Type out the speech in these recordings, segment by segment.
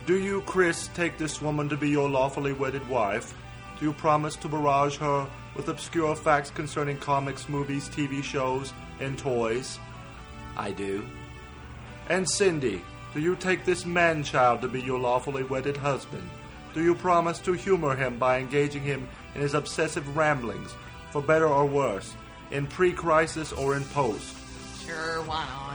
Do you, Chris, take this woman to be your lawfully wedded wife? Do you promise to barrage her with obscure facts concerning comics, movies, TV shows, and toys? I do. And Cindy, do you take this man-child to be your lawfully wedded husband? Do you promise to humor him by engaging him in his obsessive ramblings, for better or worse, in pre-crisis or in post? Sure, why not?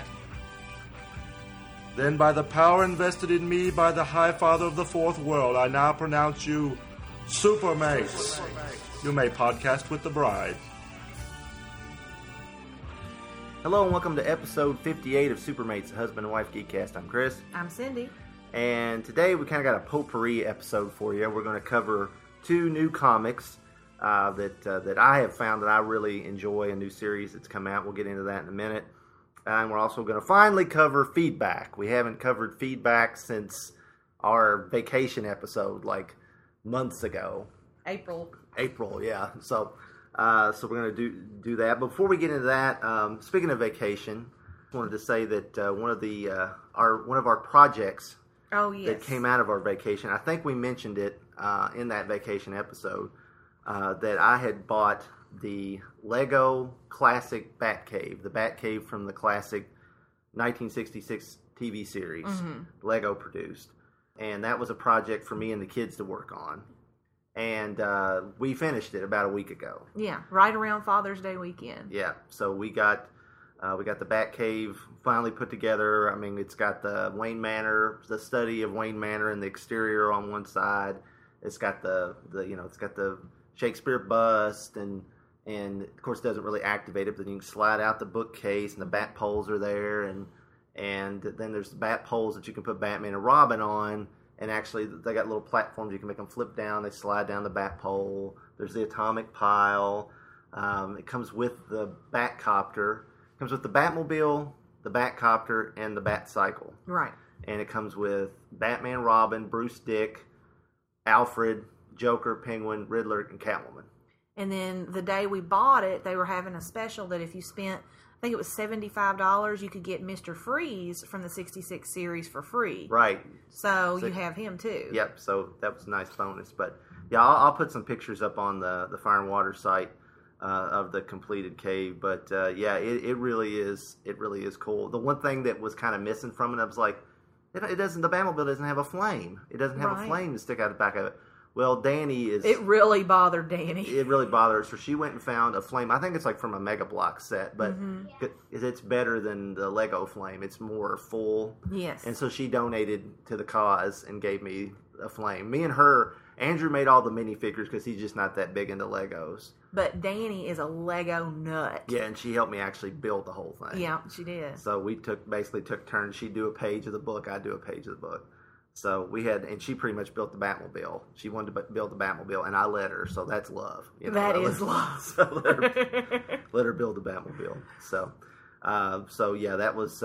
Then by the power invested in me by the High Father of the Fourth World, I now pronounce you Supermates. You may podcast with the bride. Hello and welcome to episode 58 of Supermates, the Husband and Wife Geekcast. I'm Chris. I'm Cindy. And today we kind of got a potpourri episode for you. We're going to cover two new comics that I have found that I really enjoy, a new series that's come out. We'll get into that in a minute. And we're also going to finally cover feedback. We haven't covered feedback since our vacation episode, like months ago. April, yeah. So we're going to do that. But before we get into that, speaking of vacation, I wanted to say that one of our projects that came out of our vacation, I think we mentioned it in that vacation episode, that I had bought the Lego classic Batcave, the Batcave from the classic 1966 TV series, Lego produced. And that was a project for me and the kids to work on. And we finished it about a week ago. Yeah, right around Father's Day weekend. Yeah, so we got the Batcave finally put together. I mean, it's got the Wayne Manor, the study of Wayne Manor, and the exterior on one side. It's got it's got the Shakespeare bust, and of course it doesn't really activate it, but then you can slide out the bookcase, and the bat poles are there, and then there's the bat poles that you can put Batman and Robin on. And actually, they got little platforms. You can make them flip down. They slide down the bat pole. There's the atomic pile. It comes with the Batcopter. It comes with the Batmobile, the Batcopter, and the Batcycle. Right. And it comes with Batman, Robin, Bruce Dick, Alfred, Joker, Penguin, Riddler, and Catwoman. And then the day we bought it, they were having a special that if you spent, I think it was $75, you could get Mr. Freeze from the 66 series for free. Right. So you have him too. Yep, so that was a nice bonus. But yeah, I'll put some pictures up on the Fire and Water site of the completed cave. But yeah, it really is cool. The one thing that was kind of missing from it, I was like, the Batmobile doesn't have a flame. It doesn't have a flame to stick out the back of it. Well, Danny is... It really bothered Danny. It really bothered her. So she went and found a flame. I think it's like from a Mega Block set, but it's better than the Lego flame. It's more full. Yes. And so she donated to the cause and gave me a flame. Me and her, Andrew made all the minifigures because he's just not that big into Legos. But Danny is a Lego nut. Yeah, and she helped me actually build the whole thing. Yeah, she did. So we basically took turns. She'd do a page of the book. I'd do a page of the book. So and she pretty much built the Batmobile. She wanted to build the Batmobile, and I let her. So that's love. That is love. So let her build the Batmobile. So yeah, that was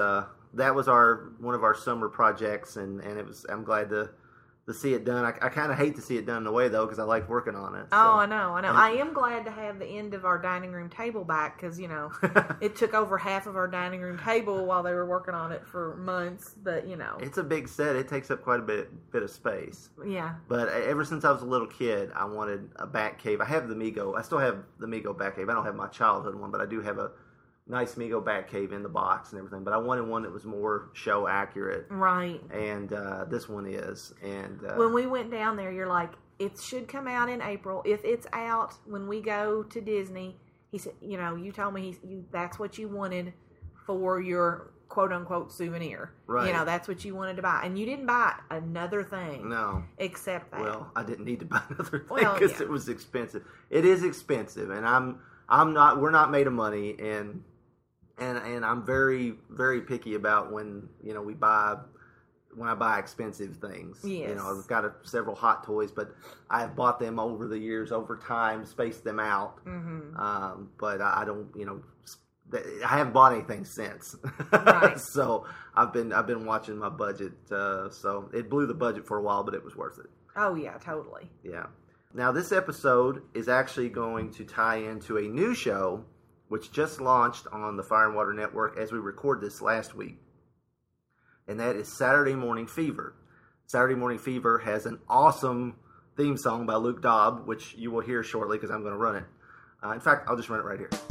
one of our summer projects, and it was. I'm glad to see it done. I kind of hate to see it done in a way though, because I like working on it. So. Oh, I know. I am glad to have the end of our dining room table back because it took over half of our dining room table while they were working on it for months. But it's a big set. It takes up quite a bit of space. Yeah. But ever since I was a little kid, I wanted a Batcave. I have the Mego. I still have the Mego Batcave. I don't have my childhood one, but I do have a nice Mego Batcave in the box and everything, but I wanted one that was more show accurate. Right. And this one is. And when we went down there, you're like, it should come out in April. If it's out when we go to Disney, he said, you told me that's what you wanted for your quote unquote souvenir. Right. That's what you wanted to buy. And you didn't buy another thing. No. Except that. Well, I didn't need to buy another thing because it was expensive. It is expensive, and we're not made of money, and I'm very, very picky about when I buy expensive things. Yes. I've got several Hot Toys, but I've bought them over the years, over time, spaced them out. Mm-hmm. But I don't, I haven't bought anything since. Right. So I've been watching my budget. So it blew the budget for a while, but it was worth it. Oh yeah, totally. Yeah. Now this episode is actually going to tie into a new show which just launched on the Fire and Water Network as we record this last week. And that is Saturday Morning Fever. Saturday Morning Fever has an awesome theme song by Luke Dobb, which you will hear shortly because I'm going to run it. In fact, I'll just run it right here.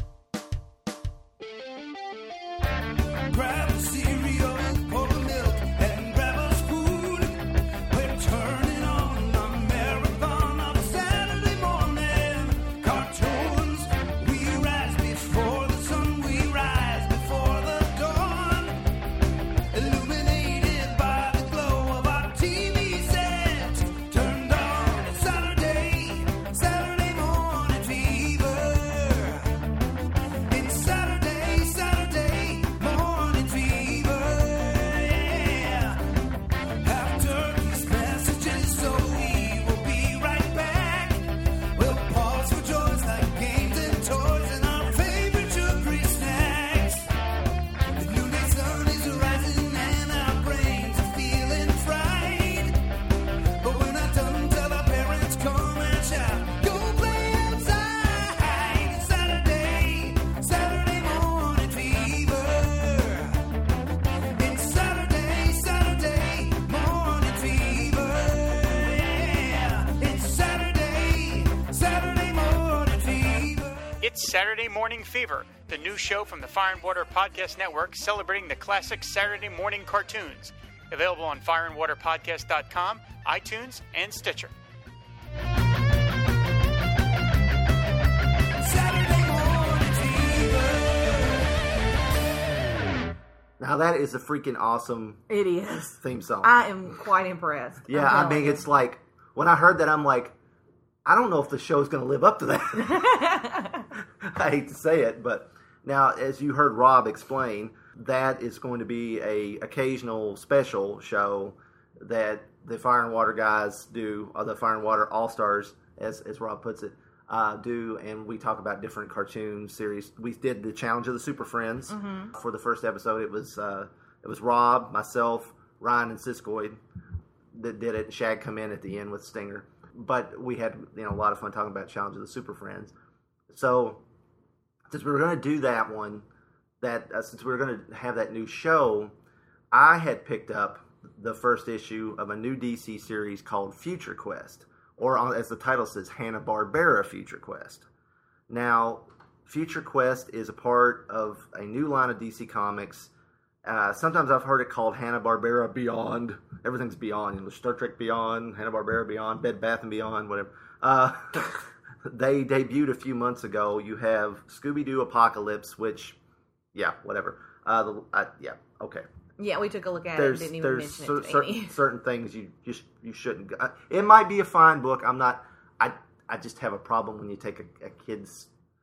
Grab a cereal, pour the milk, and grab us food. We're turning on a marathon of Saturday morning cartoons. We rise before the sun, we rise before the dawn, illuminated by the glow of our TV set. Turned on at Saturday morning fever. It's Saturday morning fever, yeah. After these messages, so we will be right back. We'll pause for joys like games and toys and our favorite sugary snacks. The noonday sun is rising and our brains are feeling fried. But we're not done till our parents come and shout, "Go play outside!" It's Saturday morning fever. It's Saturday morning fever. Yeah, it's Saturday morning fever. It's Saturday Morning Fever, the new show from the Fire and Water Podcast Network celebrating the classic Saturday morning cartoons. Available on fireandwaterpodcast.com, iTunes, and Stitcher. Saturday morning fever. Now that is a freaking awesome It is. theme song. I am quite impressed. Yeah, I'm I telling mean, you. it's like, when I heard that, I'm like, I don't know if the show's going to live up to that. I hate to say it, but now, as you heard Rob explain, that is going to be a occasional special show that the Fire and Water guys do, or the Fire and Water All-Stars, as Rob puts it, do, and we talk about different cartoon series. We did the Challenge of the Super Friends for the first episode. It was Rob, myself, Ryan, and Siskoid that did it. Shag come in at the end with Stinger, but we had a lot of fun talking about Challenge of the Super Friends. So since we were going to do that one, since we were going to have that new show, I had picked up the first issue of a new DC series called Future Quest, or as the title says, Hanna-Barbera Future Quest. Now, Future Quest is a part of a new line of DC Comics. Sometimes I've heard it called Hanna-Barbera Beyond. Everything's Beyond. Star Trek Beyond, Hanna-Barbera Beyond, Bed Bath & Beyond, whatever. They debuted a few months ago. You have Scooby-Doo Apocalypse, which, yeah, whatever. Okay. Yeah, we took a look at it and didn't even mention it to Amy. Certain things you shouldn't. It might be a fine book. I just have a problem when you take a kid's.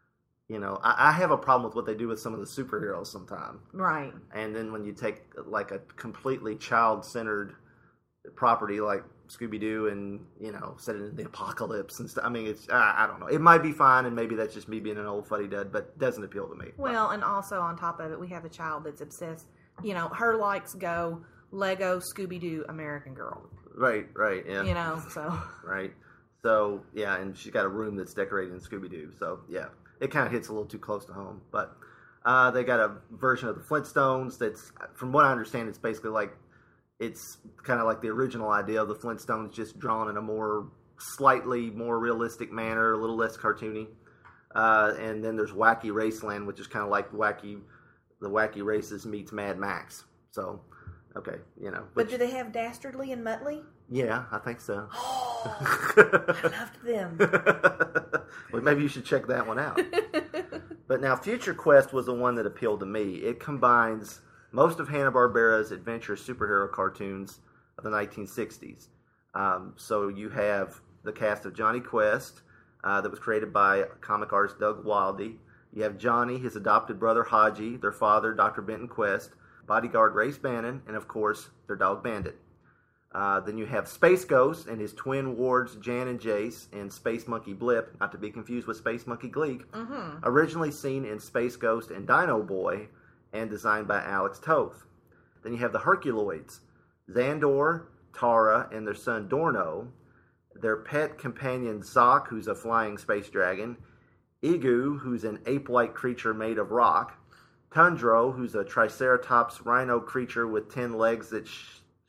I have a problem with what they do with some of the superheroes sometimes. Right. And then when you take like a completely child-centered property like Scooby-Doo and, set it in the apocalypse and stuff. I mean, it's, I don't know. It might be fine, and maybe that's just me being an old fuddy-dud, but it doesn't appeal to me. Well, and also on top of it, we have a child that's obsessed. Her likes go Lego, Scooby-Doo, American Girl. Right, yeah. So. Right. So, yeah, and she's got a room that's decorated in Scooby-Doo, so, yeah. It kind of hits a little too close to home, but they got a version of the Flintstones that's, from what I understand, it's basically like, it's kind of like the original idea of the Flintstones, just drawn in a slightly more realistic manner, a little less cartoony. And then there's Wacky Raceland, which is kind of like the Wacky Races meets Mad Max. So, okay, But do they have Dastardly and Muttley? Yeah, I think so. Oh, I loved them. Well, maybe you should check that one out. But now, Future Quest was the one that appealed to me. It combines most of Hanna-Barbera's adventure superhero cartoons of the 1960s. So you have the cast of Johnny Quest, that was created by comic artist Doug Wildey. You have Johnny, his adopted brother Haji, their father, Dr. Benton Quest, bodyguard Race Bannon, and of course, their dog Bandit. Then you have Space Ghost and his twin wards Jan and Jace, and Space Monkey Blip, not to be confused with Space Monkey Gleek, originally seen in Space Ghost and Dino Boy, and designed by Alex Toth. Then you have the Herculoids, Xandor, Tara, and their son Dorno, their pet companion Zoc, who's a flying space dragon, Igu, who's an ape-like creature made of rock, Tundro, who's a Triceratops rhino creature with 10 legs that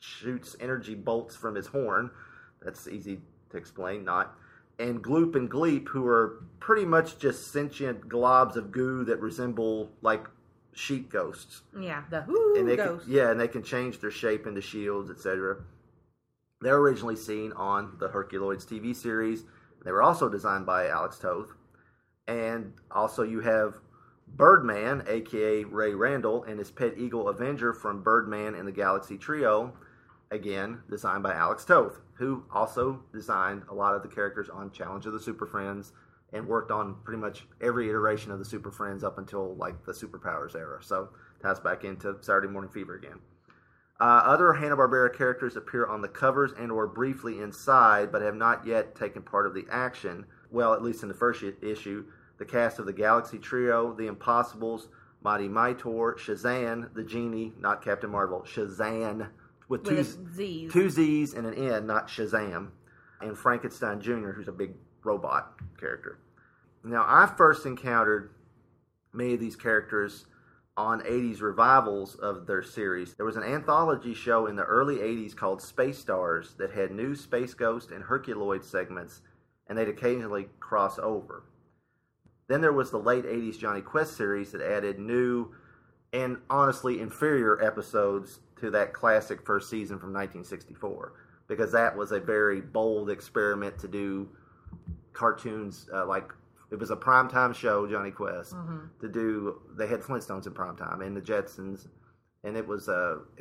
shoots energy bolts from his horn. That's easy to explain, not. And Gloop and Gleep, who are pretty much just sentient globs of goo that resemble, like, sheep ghosts. Yeah, the ghost. And they can change their shape into shields, etc. They're originally seen on the Herculoids TV series. They were also designed by Alex Toth. And also you have Birdman, a.k.a. Ray Randall, and his pet eagle Avenger from Birdman and the Galaxy Trio, again, designed by Alex Toth, who also designed a lot of the characters on Challenge of the Super Friends and worked on pretty much every iteration of the Super Friends up until, like, the Superpowers era. So, ties back into Saturday Morning Fever again. Other Hanna-Barbera characters appear on the covers and or briefly inside, but have not yet taken part of the action. Well, at least in the first issue, the cast of the Galaxy Trio, The Impossibles, Mighty Mightor, Shazam, the Genie, not Captain Marvel, Shazam, with two Z's and an N, not Shazam, and Frankenstein Jr., who's a big robot character. Now, I first encountered many of these characters on 80s revivals of their series. There was an anthology show in the early 80s called Space Stars that had new Space Ghost and Herculoid segments, and they'd occasionally cross over. Then there was the late 80s Johnny Quest series that added new and honestly inferior episodes to that classic first season from 1964, because that was a very bold experiment to do cartoons like it was a primetime show, Johnny Quest, to do. They had Flintstones in primetime and the Jetsons, and it was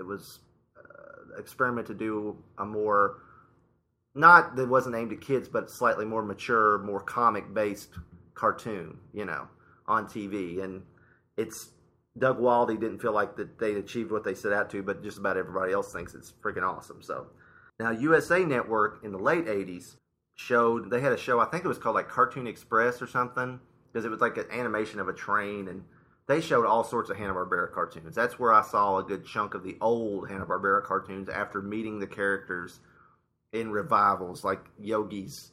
experiment to do a more, not that wasn't aimed at kids, but slightly more mature, more comic based cartoon, on TV. And it's Doug Waldie didn't feel like that they achieved what they set out to, but just about everybody else thinks it's freaking awesome. So now USA Network in the late 80s they had a show, I think it was called like Cartoon Express or something, because it was like an animation of a train, and they showed all sorts of Hanna-Barbera cartoons. That's where I saw a good chunk of the old Hanna-Barbera cartoons after meeting the characters in revivals like Yogi's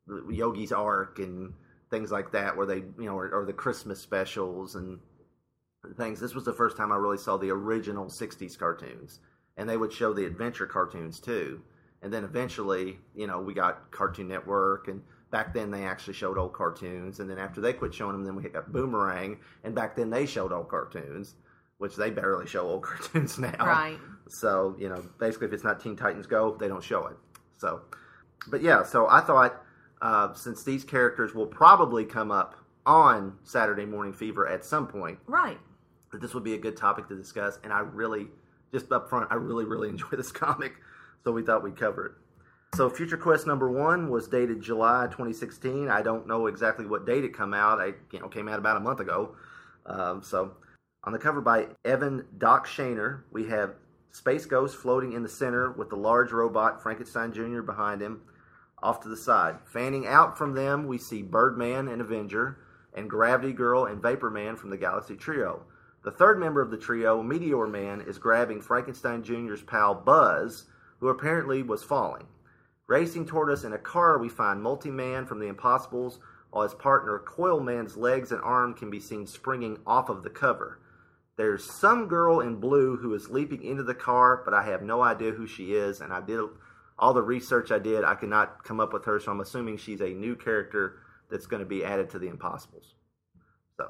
Ark and things like that, where they, or the Christmas specials and things. This was the first time I really saw the original 60s cartoons, and they would show the adventure cartoons too. And then eventually, we got Cartoon Network, and back then they actually showed old cartoons. And then after they quit showing them, then we got Boomerang, and back then they showed old cartoons, which they barely show old cartoons now. Right. So, basically if it's not Teen Titans Go, they don't show it. So, but yeah, so I thought since these characters will probably come up on Saturday Morning Fever at some point, right, that this would be a good topic to discuss. And I really, just up front, I really, really enjoy this comic. So we thought we'd cover it. So Future Quest #1 was dated July 2016. I don't know exactly what date it came out. It came out about a month ago. So on the cover by Evan Doc Shaner, we have Space Ghost floating in the center with the large robot Frankenstein Jr. behind him off to the side. Fanning out from them, we see Birdman and Avenger, and Gravity Girl and Vapor Man from the Galaxy Trio. The third member of the trio, Meteor Man, is grabbing Frankenstein Jr.'s pal Buzz, who apparently was falling. Racing toward us in a car, we find Multi-Man from The Impossibles, while his partner Coil Man's legs and arm can be seen springing off of the cover. There's some girl in blue who is leaping into the car, but I have no idea who she is, and I did all the research I did. I could not come up with her, so I'm assuming she's a new character that's going to be added to The Impossibles. So,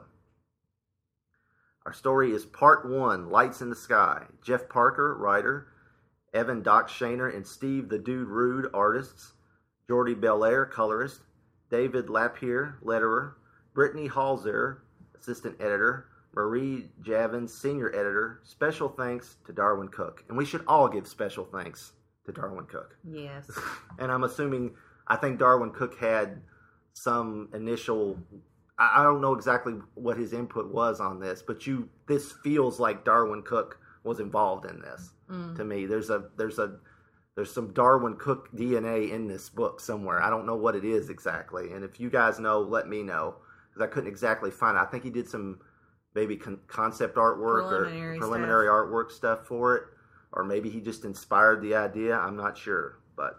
our story is Part 1, Lights in the Sky. Jeff Parker, writer, Evan Doc Shaner and Steve the Dude Rude, artists, Jordi Belair, colorist, David Lapierre, letterer, Brittany Halzer, assistant editor, Marie Javins, senior editor. Special thanks to Darwin Cook. And we should all give special thanks to Darwin Cook. Yes. And I'm assuming, I think Darwin Cook had some initial, I don't know exactly what his input was on this, but this feels like Darwin Cook was involved in this. To me, there's some Darwin Cook DNA in this book somewhere. I don't know what it is exactly, and if you guys know, let me know, because I couldn't exactly find it. I think he did some maybe concept artwork or preliminary artwork stuff for it, or maybe he just inspired the idea. I'm not sure, but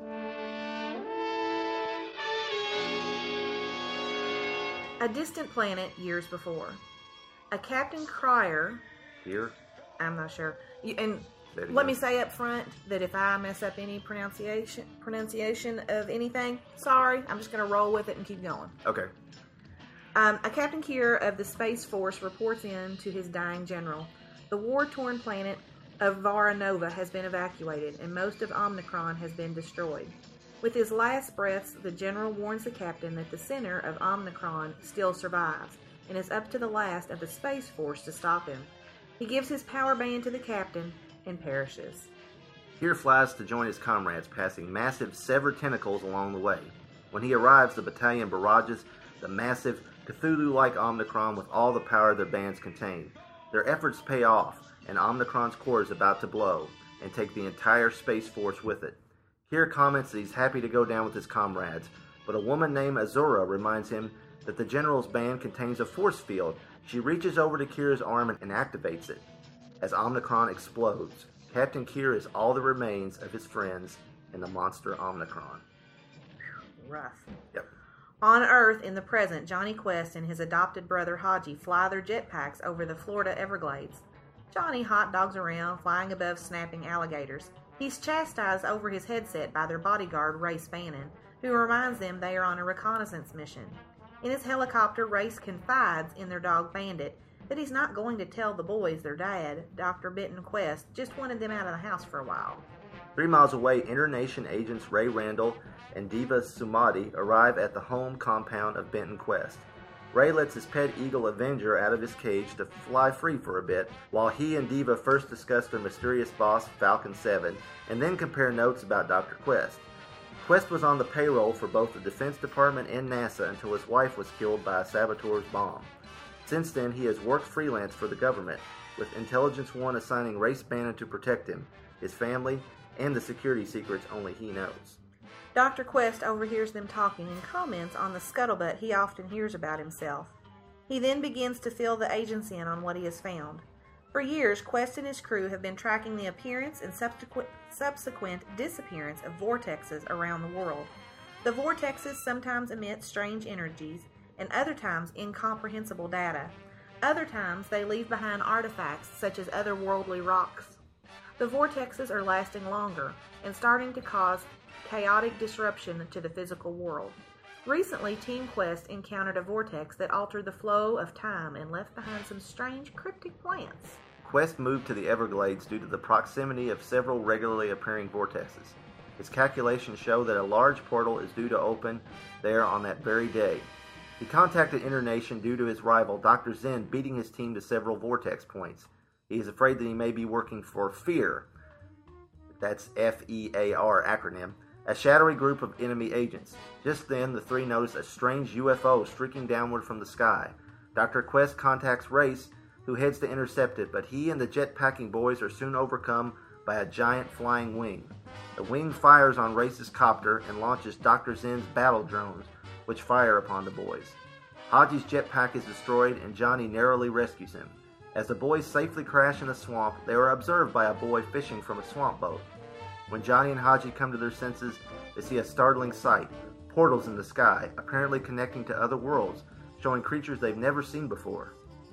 A distant planet years before. A Captain Cryer. here, I'm not sure. And Let me say up front that if I mess up any pronunciation of anything, sorry, I'm just going to roll with it and keep going. Okay. A Captain Kier of the Space Force reports in to his dying general. The war-torn planet of Vara Nova has been evacuated, and most of Omnicron has been destroyed. With his last breaths, the general warns the captain that the center of Omnicron still survives, and is up to the last of the Space Force to stop him. He gives his power band to the captain and perishes. Kier flies to join his comrades, passing massive severed tentacles along the way. When he arrives, the battalion barrages the massive Cthulhu-like Omnicron with all the power their bands contain. Their efforts pay off, and Omnicron's core is about to blow, and take the entire Space Force with it. Kier comments that he's happy to go down with his comrades, but a woman named Azura reminds him that the general's band contains a force field. She reaches over to Kier's arm and activates it. As Omnicron explodes, Captain Kier is all that remains of his friends in the monster Omnicron. Rough. Yep. On Earth, in the present, Johnny Quest and his adopted brother Haji fly their jetpacks over the Florida Everglades. Johnny hot dogs around, flying above snapping alligators. He's chastised over his headset by their bodyguard, Ray Spannon, who reminds them they are on a reconnaissance mission. In his helicopter, Race confides in their dog Bandit that he's not going to tell the boys their dad, Dr. Benton Quest, just wanted them out of the house for a while. 3 miles away, Inter-Nation agents Ray Randall and Diva Sumadi arrive at the home compound of Benton Quest. Ray lets his pet eagle Avenger out of his cage to fly free for a bit, while he and Diva first discuss their mysterious boss, Falcon 7, and then compare notes about Dr. Quest. Quest was on the payroll for both the Defense Department and NASA until his wife was killed by a saboteur's bomb. Since then, he has worked freelance for the government, with Intelligence One assigning Ray Spannon to protect him, his family, and the security secrets only he knows. Dr. Quest overhears them talking and comments on the scuttlebutt he often hears about himself. He then begins to fill the agents in on what he has found. For years, Quest and his crew have been tracking the appearance and subsequent disappearance of vortexes around the world. The vortexes sometimes emit strange energies, and other times incomprehensible data. Other times they leave behind artifacts such as otherworldly rocks. The vortexes are lasting longer and starting to cause chaotic disruption to the physical world. Recently, Team Quest encountered a vortex that altered the flow of time and left behind some strange cryptic plants. Quest moved to the Everglades due to the proximity of several regularly appearing vortexes. His calculations show that a large portal is due to open there on that very day. He contacted Inter-Nation due to his rival, Dr. Zen, beating his team to several vortex points. He is afraid that he may be working for FEAR, that's F-E-A-R acronym, a shadowy group of enemy agents. Just then, the three notice a strange UFO streaking downward from the sky. Dr. Quest contacts Race, who heads to intercept it, but he and the jet-packing boys are soon overcome by a giant flying wing. The wing fires on Race's copter and launches Dr. Zen's battle drones, which fire upon the boys. Haji's jetpack is destroyed, and Johnny narrowly rescues him. As the boys safely crash in the swamp, they are observed by a boy fishing from a swamp boat. When Johnny and Haji come to their senses, they see a startling sight: portals in the sky, apparently connecting to other worlds, showing creatures they've never seen before.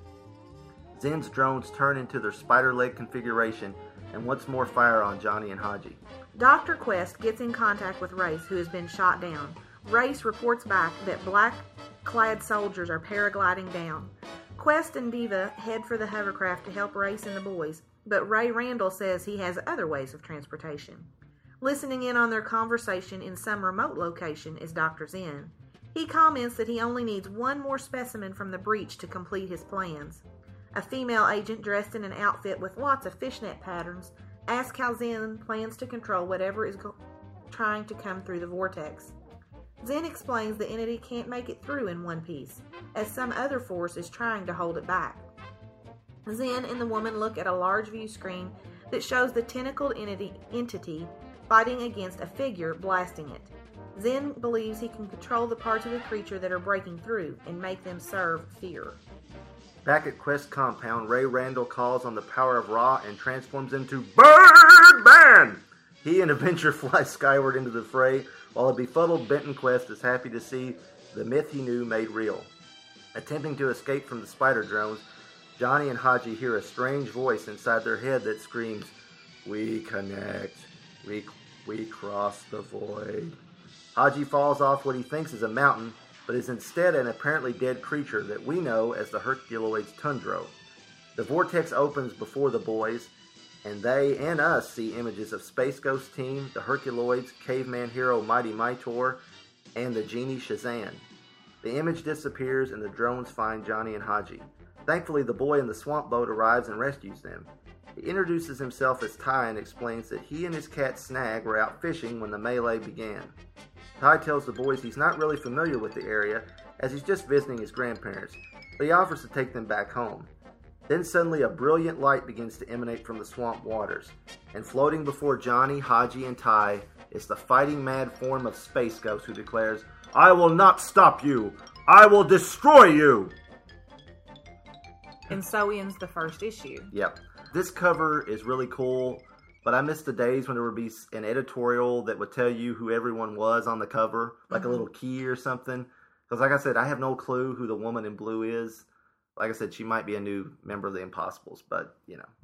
Zen's drones turn into their spider leg configuration and once more fire on Johnny and Haji. Dr. Quest gets in contact with Race, who has been shot down. Race reports back that black-clad soldiers are paragliding down. Quest and Diva head for the hovercraft to help Race and the boys, but Ray Randall says he has other ways of transportation. Listening in on their conversation in some remote location is Dr. Zen. He comments that he only needs one more specimen from the breach to complete his plans. A female agent dressed in an outfit with lots of fishnet patterns asks how Zen plans to control whatever is trying to come through the vortex. Zen explains the entity can't make it through in one piece, as some other force is trying to hold it back. Zen and the woman look at a large view screen that shows the tentacled entity fighting against a figure blasting it. Zen believes he can control the parts of the creature that are breaking through and make them serve fear. Back at Quest Compound, Ray Randall calls on the power of Ra and transforms into Birdman! He and Avenger fly skyward into the fray, while a befuddled Benton Quest is happy to see the myth he knew made real. Attempting to escape from the spider drones, Johnny and Haji hear a strange voice inside their head that screams, We connect. We cross the void. Haji falls off what he thinks is a mountain, but is instead an apparently dead creature that we know as the Herculoids Tundro. The vortex opens before the boys, and they and us see images of Space Ghost Team, the Herculoids, caveman hero Mighty Mightor, and the genie Shazan. The image disappears and the drones find Johnny and Haji. Thankfully, the boy in the swamp boat arrives and rescues them. He introduces himself as Ty and explains that he and his cat Snag were out fishing when the melee began. Ty tells the boys he's not really familiar with the area, as he's just visiting his grandparents, but he offers to take them back home. Then suddenly a brilliant light begins to emanate from the swamp waters, and floating before Johnny, Haji, and Ty is the fighting mad form of Space Ghost, who declares, "I will not stop you! I will destroy you!" And so ends the first issue. Yep. This cover is really cool, but I miss the days when there would be an editorial that would tell you who everyone was on the cover, like a little key or something. Because like I said, I have no clue who the woman in blue is. Like I said, she might be a new member of the Impossibles, but, you know.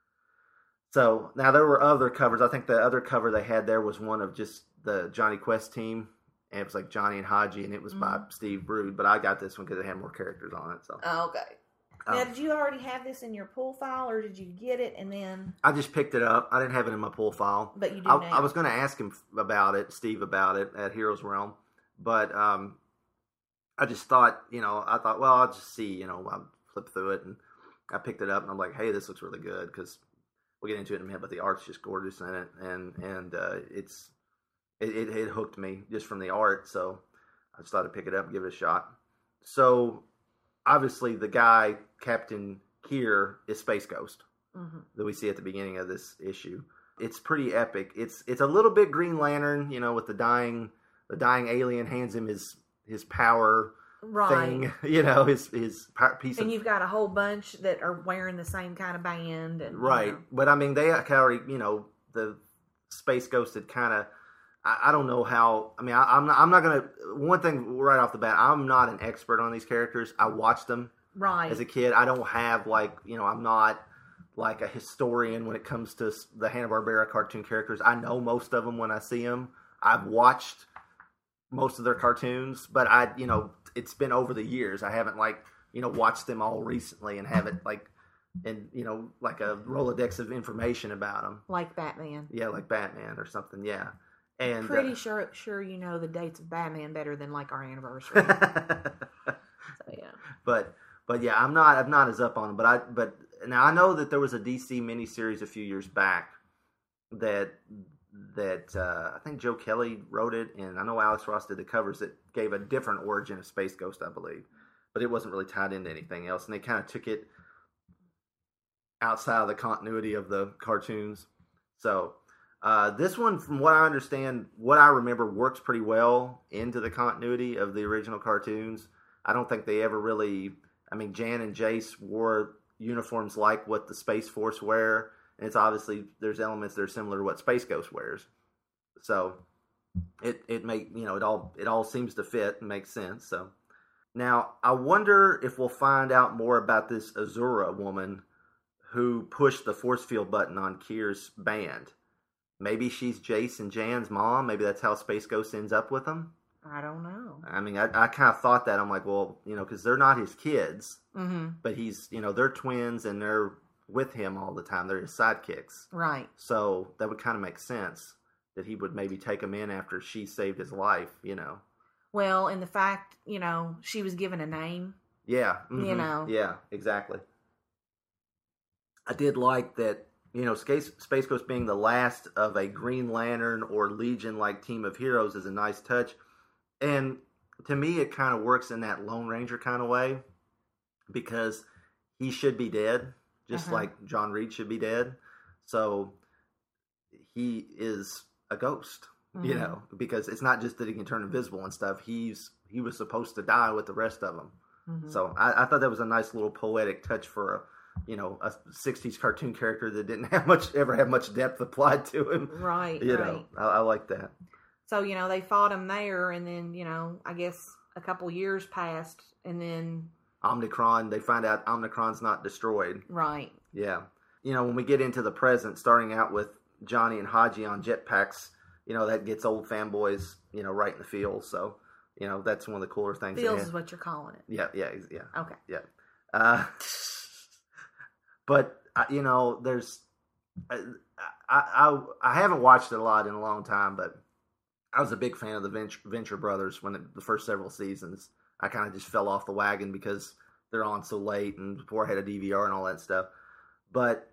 So, now there were other covers. I think the other cover they had there was one of just the Johnny Quest team. And it was like Johnny and Haji, and it was by Steve Brood. But I got this one because it had more characters on it. So. Oh, okay. Now, did you already have this in your pull file, or did you get it and then... I just picked it up. I didn't have it in my pull file. But you do now. I was going to ask him about it, Steve, about it at Heroes Realm. But I just thought, well, I'll just see, I'll flip through it. And I picked it up, and I'm like, hey, this looks really good. Because we'll get into it in a minute, but the art's just gorgeous in it. And it hooked me just from the art. So I just thought I'd pick it up and give it a shot. So... obviously, the guy, Captain Kier, is Space Ghost that we see at the beginning of this issue. It's pretty epic. It's a little bit Green Lantern, with the dying alien hands him his power thing, his piece of... And you've got a whole bunch that are wearing the same kind of band. And, right. But, I mean, they already, the Space Ghost had kind of... I don't know how. I mean, I'm not gonna. One thing right off the bat, I'm not an expert on these characters. I watched them as a kid. I don't have I'm not like a historian when it comes to the Hanna-Barbera cartoon characters. I know most of them when I see them. I've watched most of their cartoons, but it's been over the years. I haven't watched them all recently and haven't like a Rolodex of information about them. Like Batman. Yeah, like Batman or something. Yeah. And, pretty sure you know the dates of Batman better than our anniversary. So yeah. But yeah, I'm not as up on them. But now I know that there was a DC miniseries a few years back that I think Joe Kelly wrote it, and I know Alex Ross did the covers that gave a different origin of Space Ghost, I believe, but it wasn't really tied into anything else, and they kind of took it outside of the continuity of the cartoons. So. This one, from what I understand, what I remember, works pretty well into the continuity of the original cartoons. I don't think they ever really... I mean, Jan and Jace wore uniforms like what the Space Force wear, and it's obviously, there's elements that are similar to what Space Ghost wears. So, it all seems to fit and make sense. So, now, I wonder if we'll find out more about this Azura woman who pushed the force field button on Kier's band. Maybe she's Jace and Jan's mom. Maybe that's how Space Ghost ends up with them. I don't know. I mean, I kind of thought that. I'm like, well, because they're not his kids. Mm-hmm. But he's, they're twins and they're with him all the time. They're his sidekicks. Right. So that would kind of make sense that he would maybe take them in after she saved his life, Well, and the fact, she was given a name. Yeah. Mm-hmm. Yeah, exactly. I did like that. Space Ghost being the last of a Green Lantern or Legion-like team of heroes is a nice touch. And to me, it kind of works in that Lone Ranger kind of way because he should be dead, just like John Reed should be dead. So he is a ghost, because it's not just that he can turn invisible and stuff. He was supposed to die with the rest of them. Mm-hmm. So I thought that was a nice little poetic touch for a 60s cartoon character that didn't ever have much depth applied to him. Right, right. I like that. So, they fought him there, and then, I guess a couple years passed, and then... Omnicron, they find out Omnicron's not destroyed. Right. Yeah. when we get into the present, starting out with Johnny and Haji on jetpacks, that gets old fanboys, right in the feels. So, that's one of the cooler things. Feels is what you're calling it. Yeah. Okay. Yeah. But there's, I haven't watched it a lot in a long time, but I was a big fan of the Venture Brothers the first several seasons. I kind of just fell off the wagon because they're on so late, and before I had a DVR and all that stuff. But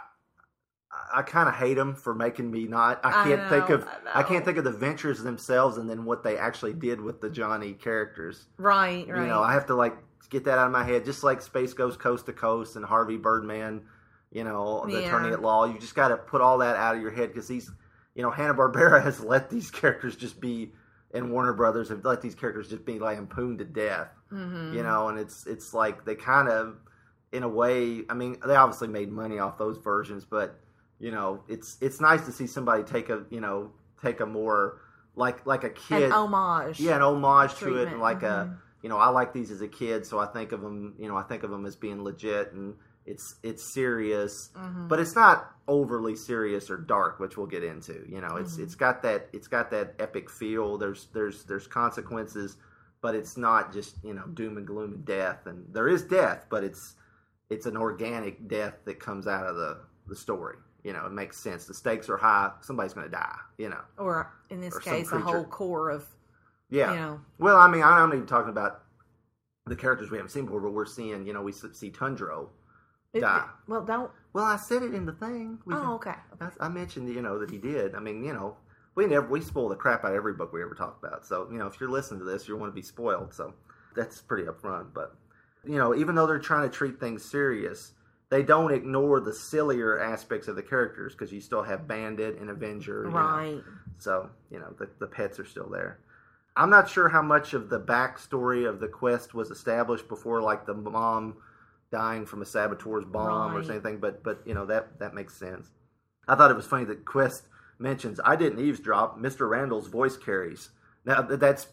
I kind of hate them for making me not. I can't think of the Ventures themselves, and then what they actually did with the Johnny characters. Right. I have to get that out of my head. Just like Space Ghost Coast to Coast and Harvey Birdman, the attorney at law. You just got to put all that out of your head because these, Hanna-Barbera has let these characters just be, and Warner Brothers have let these characters just be lampooned to death. Mm-hmm. And it's like they kind of, in a way, I mean, they obviously made money off those versions, but it's nice to see somebody take a more like a kid, an homage, an homage to it, and mm-hmm. I like these as a kid, so I think of them, as being legit, and it's serious, mm-hmm. but it's not overly serious or dark, which we'll get into. Mm-hmm. It's got that epic feel. There's consequences, but it's not just doom and gloom and death. And there is death, but it's an organic death that comes out of the story. It makes sense. The stakes are high. Somebody's going to die. Or in this case, a whole core of. Yeah. Well, I mean, I'm not even talking about the characters we haven't seen before, but we're seeing. We see Tundro die. Well, I said it in the thing. Okay. I mentioned, that he did. I mean, we spoil the crap out of every book we ever talk about. So, if you're listening to this, you want to be spoiled. So that's pretty upfront. But, even though they're trying to treat things serious, they don't ignore the sillier aspects of the characters because you still have Bandit and Avenger. Right. So, the pets are still there. I'm not sure how much of the backstory of the quest was established before, the mom dying from a saboteur's bomb or anything, but that makes sense. I thought it was funny that Quest mentions, I didn't eavesdrop, Mr. Randall's voice carries. Now, that's,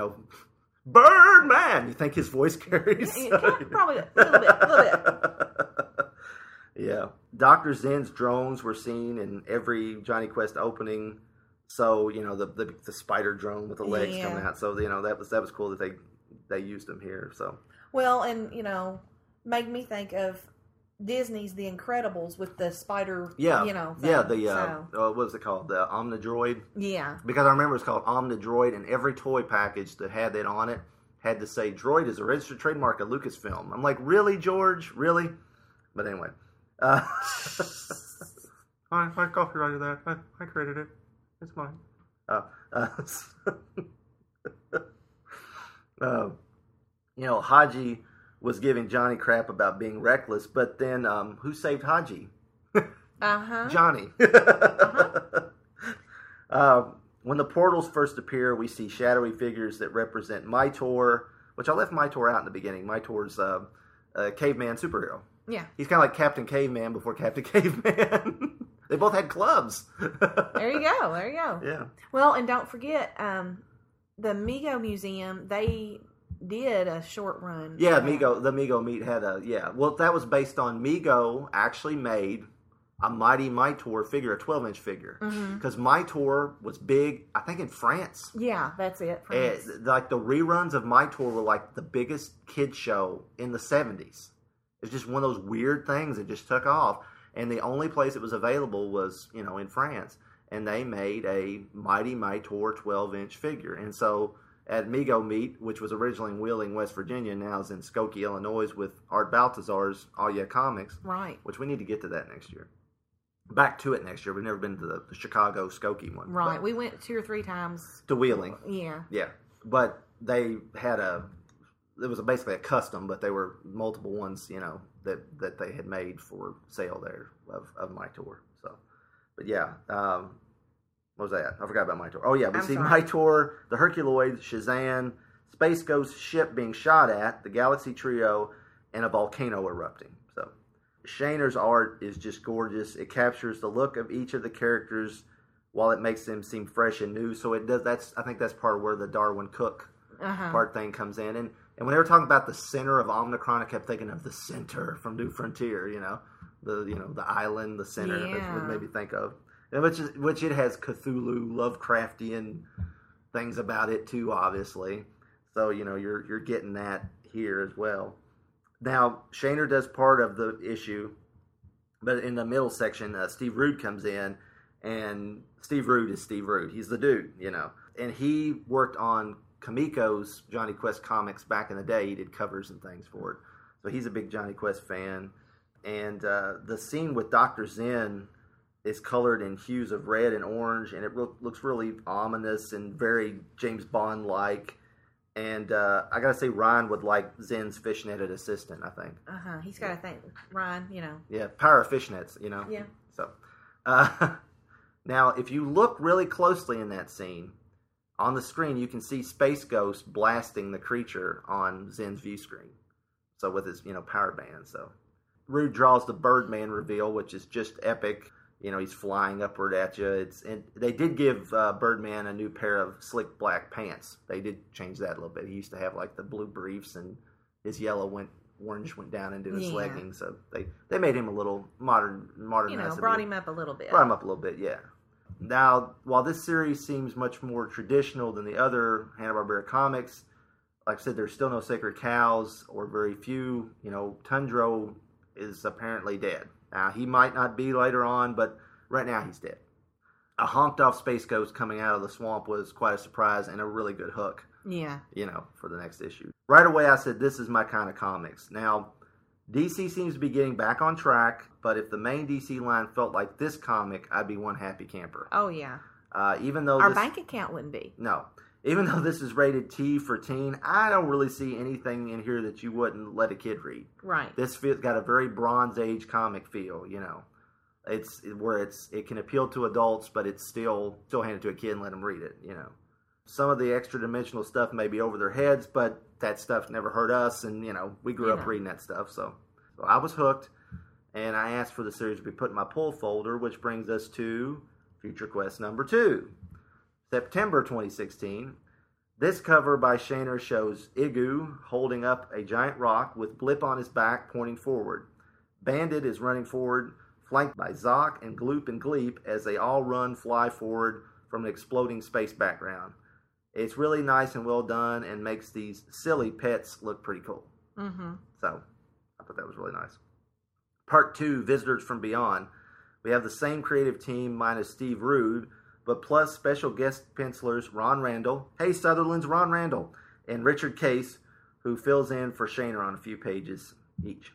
Birdman! You think his voice carries? Probably a little bit. Yeah. Dr. Zen's drones were seen in every Johnny Quest opening. So, the spider drone with the legs coming out. So, that was cool that they used them here. So. Well, and, made me think of Disney's The Incredibles with the spider, thing. What was it called? The Omnidroid? Yeah. Because I remember it's called Omnidroid, and every toy package that had that on it had to say, Droid is a registered trademark of Lucasfilm. I'm like, really, George? Really? But anyway. I copyrighted that. I created it. It's mine. Haji was giving Johnny crap about being reckless, but then who saved Haji? Johnny. When the portals first appear, we see shadowy figures that represent Mytor, which I left Mytor out in the beginning. Mytor's a caveman superhero. Yeah. He's kind of like Captain Caveman before Captain Caveman. They both had clubs. There you go. Yeah. Well, and don't forget, the Mego Museum, they did a short run. Yeah, the Mego Meat had well, that was based on Mego actually made a Mighty Mytor figure, a 12-inch figure. Because Mytor was big, I think, in France. Yeah, that's it. France. The reruns of Mytor were like the biggest kid show in the 70s. It's just one of those weird things that just took off. And the only place it was available was, in France. And they made a Mighty Mytor 12-inch figure. And so at Mego Meat, which was originally in Wheeling, West Virginia, now is in Skokie, Illinois, with Art Baltazar's All Yeah Comics. Right. Which we need to get to that next year. Back to it next year. We've never been to the Chicago Skokie one. Right. We went 2 or 3 times. To Wheeling. Yeah. Yeah. But they had it was basically a custom, but they were multiple ones, that they had made for sale there of Mytor. So, but yeah, what was that? I forgot about Mytor. Oh yeah, we see Mytor, the Herculoid, Shazam, Space Ghost ship being shot at, the Galaxy Trio, and a volcano erupting. So, Shaner's art is just gorgeous. It captures the look of each of the characters while it makes them seem fresh and new. So it does. I think that's part of where the Darwin Cook part thing comes in. And when they were talking about the center of Omnicron, I kept thinking of the center from New Frontier, the island, the center. That's Yeah. what made me think of. And which it has Cthulhu, Lovecraftian things about it too, obviously. So you're getting that here as well. Now Shaner does part of the issue, but in the middle section, Steve Rude comes in, and Steve Rude is Steve Rude. He's the dude, and he worked on Kamiko's Johnny Quest comics back in the day. He did covers and things for it, so he's a big Johnny Quest fan. And the scene with Dr. Zen is colored in hues of red and orange, and it looks really ominous and very James Bond-like. And I gotta say, Ryan would like Zen's fishnetted assistant, I think. He's got to think, Ryan, Yeah, power of fishnets, Yeah. So, now, if you look really closely in that scene, on the screen you can see Space Ghost blasting the creature on Zen's view screen. So with his, power band. So Rude draws the Birdman reveal, which is just epic. He's flying upward at you. And they did give Birdman a new pair of slick black pants. They did change that a little bit. He used to have like the blue briefs, and his orange went down into his leggings. So they made him a little modern. Brought him up a little bit. Brought him up a little bit, yeah. Now, while this series seems much more traditional than the other Hanna-Barbera comics, like I said, there's still no sacred cows, or very few. Tundro is apparently dead. Now, he might not be later on, but right now he's dead. A honked-off Space Ghost coming out of the swamp was quite a surprise and a really good hook. Yeah. For the next issue. Right away, I said, this is my kind of comics. Now, DC seems to be getting back on track, but if the main DC line felt like this comic, I'd be one happy camper. Oh, yeah. Even though our bank account wouldn't be. No. Even though this is rated T for teen, I don't really see anything in here that you wouldn't let a kid read. Right. This got a very Bronze Age comic feel, It's where it can appeal to adults, but it's still hand it to a kid and let them read it, Some of the extra dimensional stuff may be over their heads, but that stuff never hurt us, and we grew up reading that stuff. So I was hooked, and I asked for the series to be put in my pull folder, which brings us to Future Quest number 2. September 2016. This cover by Shaner shows Igu holding up a giant rock with Blip on his back pointing forward. Bandit is running forward, flanked by Zoc and Gloop and Gleep as they all fly forward from an exploding space background. It's really nice and well done and makes these silly pets look pretty cool. Mm-hmm. So, I thought that was really nice. Part 2, Visitors from Beyond. We have the same creative team minus Steve Rude, but plus special guest pencilers Ron Randall, hey Sutherland's Ron Randall, and Richard Case, who fills in for Shaner on a few pages each.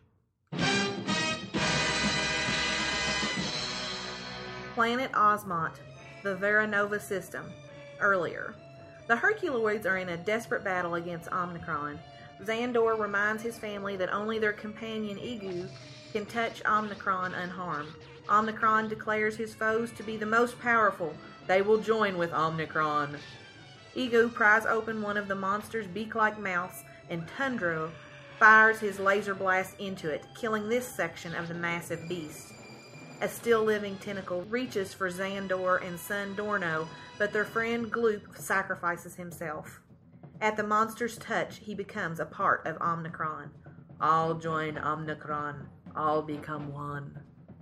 Planet Osmont, the Veranova system. Earlier. The Herculoids are in a desperate battle against Omnicron. Xandor reminds his family that only their companion Igu can touch Omnicron unharmed. Omnicron declares his foes to be the most powerful. They will join with Omnicron. Igu pries open one of the monster's beak-like mouths, and Tundro fires his laser blast into it, killing this section of the massive beast. A still-living tentacle reaches for Xandor and son Dorno, but their friend Gloop sacrifices himself. At the monster's touch, he becomes a part of Omnicron. All join Omnicron. All become one.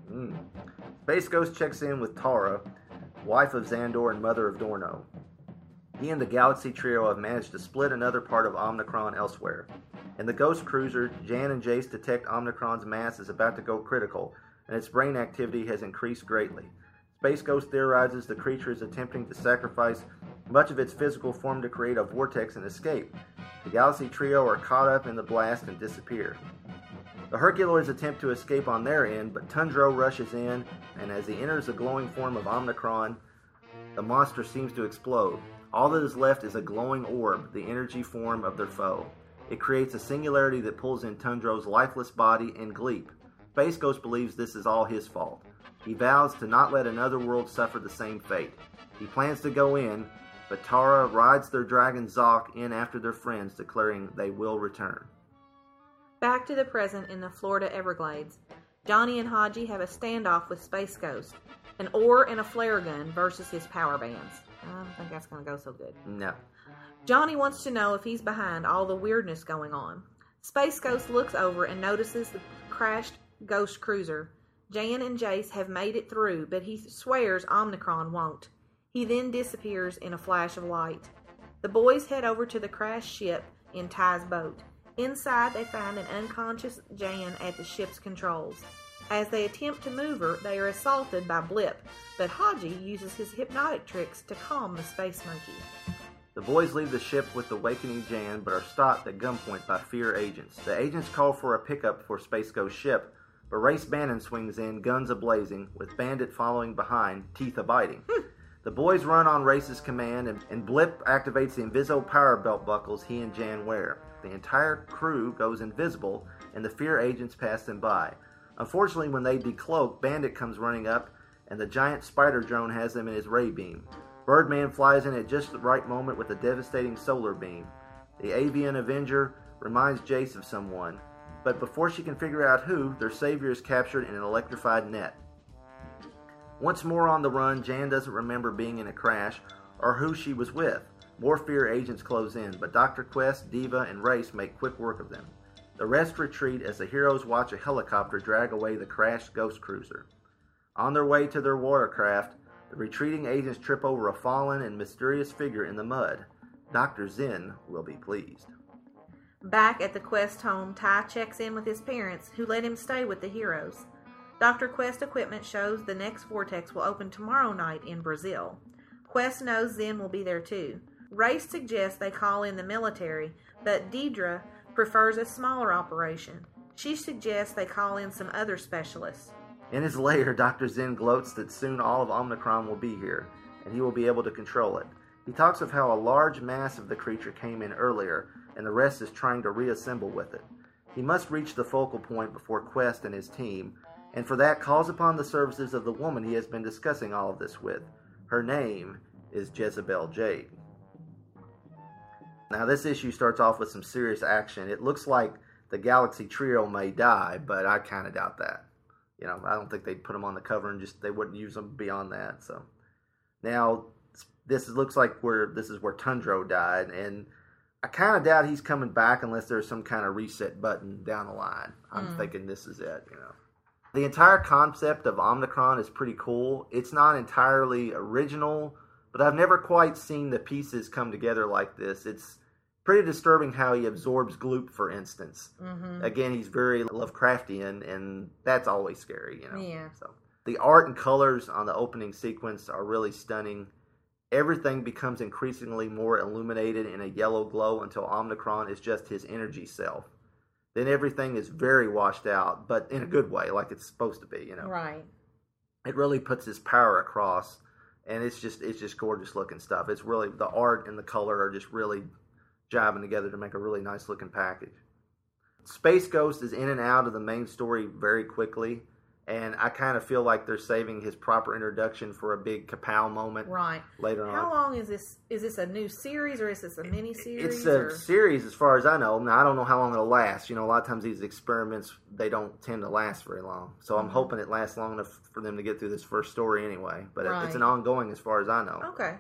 Space Ghost checks in with Tara, wife of Xandor and mother of Dorno. He and the Galaxy Trio have managed to split another part of Omnicron elsewhere. In the Ghost Cruiser, Jan and Jace detect Omnicron's mass is about to go critical, and its brain activity has increased greatly. Space Ghost theorizes the creature is attempting to sacrifice much of its physical form to create a vortex and escape. The Galaxy Trio are caught up in the blast and disappear. The Herculoids attempt to escape on their end, but Tundro rushes in, and as he enters the glowing form of Omnicron, the monster seems to explode. All that is left is a glowing orb, the energy form of their foe. It creates a singularity that pulls in Tundro's lifeless body and Gleep. Space Ghost believes this is all his fault. He vows to not let another world suffer the same fate. He plans to go in, but Tara rides their dragon Zoc in after their friends, declaring they will return. Back to the present in the Florida Everglades. Johnny and Haji have a standoff with Space Ghost. An oar and a flare gun versus his power bands. I don't think that's going to go so good. No. Johnny wants to know if he's behind all the weirdness going on. Space Ghost looks over and notices the crashed Ghost Cruiser. Jan and Jace have made it through, but he swears Omnicron won't. He then disappears in a flash of light. The boys head over to the crashed ship in Ty's boat. Inside, they find an unconscious Jan at the ship's controls. As they attempt to move her, they are assaulted by Blip, but Haji uses his hypnotic tricks to calm the space monkey. The boys leave the ship with the awakening Jan, but are stopped at gunpoint by Fear agents. The agents call for a pickup for Space Ghost's ship, but Race Bannon swings in, guns a-blazing, with Bandit following behind, teeth a-biting. The boys run on Race's command, and Blip activates the invisible power belt buckles he and Jan wear. The entire crew goes invisible, and the Fear agents pass them by. Unfortunately, when they decloak, Bandit comes running up, and the giant spider drone has them in his ray beam. Birdman flies in at just the right moment with a devastating solar beam. The avian Avenger reminds Jace of someone, but before she can figure out who, their savior is captured in an electrified net. Once more on the run, Jan doesn't remember being in a crash or who she was with. More Fear agents close in, but Dr. Quest, Diva, and Race make quick work of them. The rest retreat as the heroes watch a helicopter drag away the crashed ghost cruiser. On their way to their watercraft, the retreating agents trip over a fallen and mysterious figure in the mud. Dr. Zen will be pleased. Back at the Quest home, Ty checks in with his parents, who let him stay with the heroes. Dr. Quest equipment shows the next vortex will open tomorrow night in Brazil. Quest knows Zen will be there too. Race suggests they call in the military, but Deidre prefers a smaller operation. She suggests they call in some other specialists. In his lair, Dr. Zen gloats that soon all of Omnicron will be here, and he will be able to control it. He talks of how a large mass of the creature came in earlier, and the rest is trying to reassemble with it. He must reach the focal point before Quest and his team, and for that calls upon the services of the woman he has been discussing all of this with. Her name is Jezebel Jade. Now this issue starts off with some serious action. It looks like the Galaxy Trio may die, but I kind of doubt that. You know, I don't think they'd put them on the cover and they wouldn't use them beyond that. So now this looks like this is where Tundro died, and I kind of doubt he's coming back unless there's some kind of reset button down the line. I'm thinking this is it, you know. The entire concept of Omnicron is pretty cool. It's not entirely original, but I've never quite seen the pieces come together like this. It's pretty disturbing how he absorbs Gloop, for instance. Mm-hmm. Again, he's very Lovecraftian, and that's always scary, you know. Yeah. So the art and colors on the opening sequence are really stunning. Everything becomes increasingly more illuminated in a yellow glow until Omnicron is just his energy self. Then everything is very washed out, but in a good way, like it's supposed to be, you know. Right. It really puts his power across, and it's just gorgeous looking stuff. It's really, the art and the color are just really jiving together to make a really nice looking package. Space Ghost is in and out of the main story very quickly, and I kind of feel like they're saving his proper introduction for a big kapow moment later on. How long is this? Is this a new series, or is this a mini-series? It's a series as far as I know. Now, I don't know how long it'll last. You know, a lot of times these experiments, they don't tend to last very long. So I'm hoping it lasts long enough for them to get through this first story anyway. But it's an ongoing as far as I know. Okay.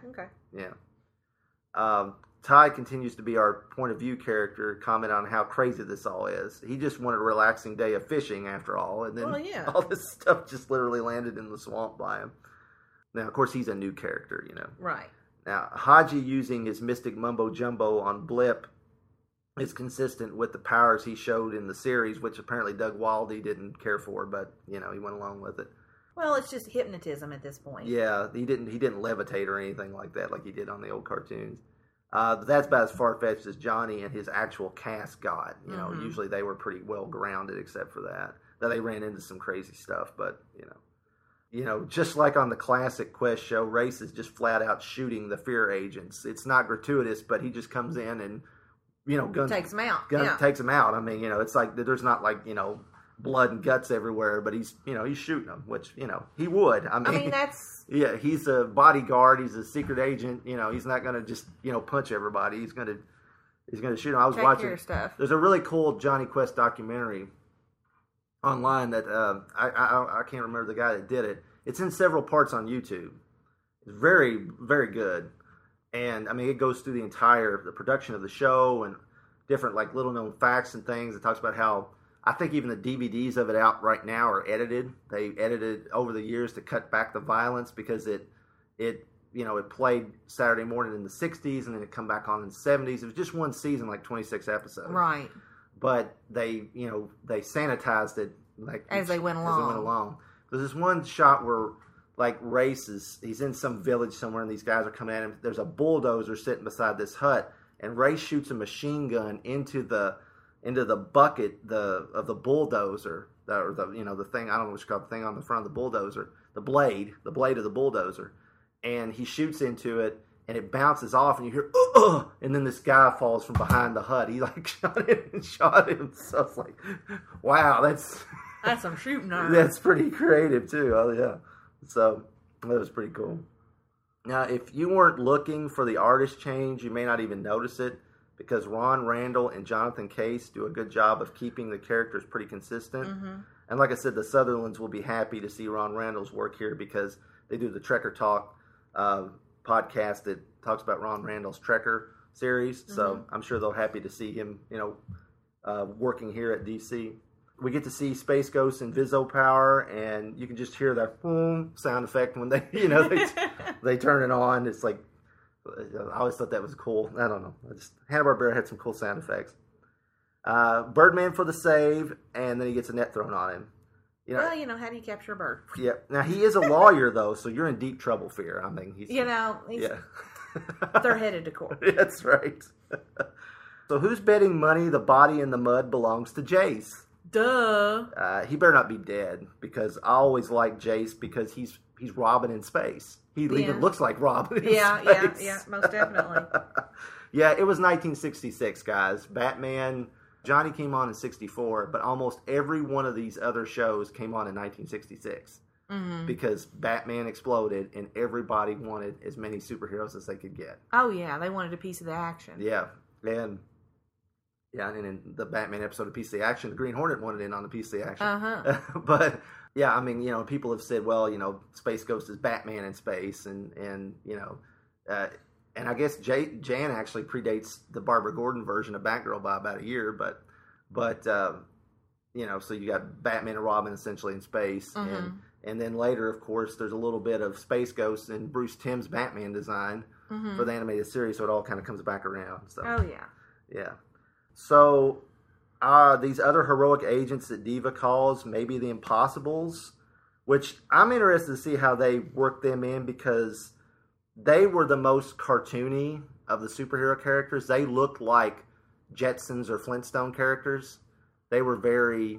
Yeah. Ty continues to be our point of view character, comment on how crazy this all is. He just wanted a relaxing day of fishing after all, and then all this stuff just literally landed in the swamp by him. Now, of course, he's a new character, you know. Right. Now, Haji using his mystic mumbo-jumbo on Blip is consistent with the powers he showed in the series, which apparently Doug Waldie didn't care for, but, you know, he went along with it. Well, it's just hypnotism at this point. Yeah, he didn't levitate or anything like that like he did on the old cartoons. But that's about as far-fetched as Johnny and his actual cast got. You know, usually they were pretty well-grounded except for that. Now, they ran into some crazy stuff, but, you know, just like on the classic Quest show, Race is just flat-out shooting the Fear agents. It's not gratuitous, but he just comes in and, you know, takes them out. Takes them out. I mean, you know, it's like there's not like, you know, blood and guts everywhere, but he's shooting them, which, you know, he would. I mean that's... Yeah, he's a bodyguard. He's a secret agent. You know, he's not going to just, you know, punch everybody. He's going to shoot them. I was watching stuff. There's a really cool Johnny Quest documentary online that I can't remember the guy that did it. It's in several parts on YouTube. It's very, very good. And I mean, it goes through the production of the show and different like little known facts and things. It talks about how I think even the DVDs of it out right now are edited. They edited over the years to cut back the violence because it played Saturday morning in the 60s and then it come back on in the 70s. It was just one season, like 26 episodes. Right. But they sanitized it like As they went along. There's this one shot where like he's in some village somewhere and these guys are coming at him. There's a bulldozer sitting beside this hut and Ray shoots a machine gun into the bucket of the bulldozer, or the thing, I don't know what you call it, the thing on the front of the bulldozer, the blade of the bulldozer, and he shoots into it and it bounces off and you hear and then this guy falls from behind the hut. He like shot him. So it's like, wow, that's some shooting nerve. That's pretty creative too. Oh yeah, so that was pretty cool. Now, if you weren't looking for the artist change, you may not even notice it, because Ron Randall and Jonathan Case do a good job of keeping the characters pretty consistent. Mm-hmm. And like I said, the Sutherlands will be happy to see Ron Randall's work here because they do the Trekker Talk podcast that talks about Ron Randall's Trekker series. Mm-hmm. So I'm sure they're happy to see him, working here at DC. We get to see Space Ghost and Vizzo Power, and you can just hear that boom sound effect when they turn it on. It's like, I always thought that was cool. I don't know. Hanna-Barbera had some cool sound effects. Birdman for the save, and then he gets a net thrown on him. How do you capture a bird? Yeah. Now, he is a lawyer, though, so you're in deep trouble, Fear. I mean, they're headed to court. That's right. So who's betting money the body in the mud belongs to Jace? Duh. He better not be dead, because I always like Jace because he's Robin in space. He even looks like Robin in space. Yeah, most definitely. Yeah, it was 1966, guys. Batman, Johnny came on in 64, but almost every one of these other shows came on in 1966. Mm-hmm. Because Batman exploded and everybody wanted as many superheroes as they could get. Oh, yeah, they wanted a piece of the action. Yeah, and in the Batman episode of Piece of the Action, the Green Hornet wanted in on the Piece of the Action. Uh-huh. But, yeah, I mean, people have said, well, Space Ghost is Batman in space, and I guess Jan actually predates the Barbara Gordon version of Batgirl by about a year, but so you got Batman and Robin essentially in space, mm-hmm. and then later, of course, there's a little bit of Space Ghost and Bruce Timm's Batman design mm-hmm. for the animated series, so it all kind of comes back around. So, oh, yeah. Yeah. So, these other heroic agents that Diva calls, maybe the Impossibles, which I'm interested to see how they work them in, because they were the most cartoony of the superhero characters. They looked like Jetsons or Flintstone characters. They were very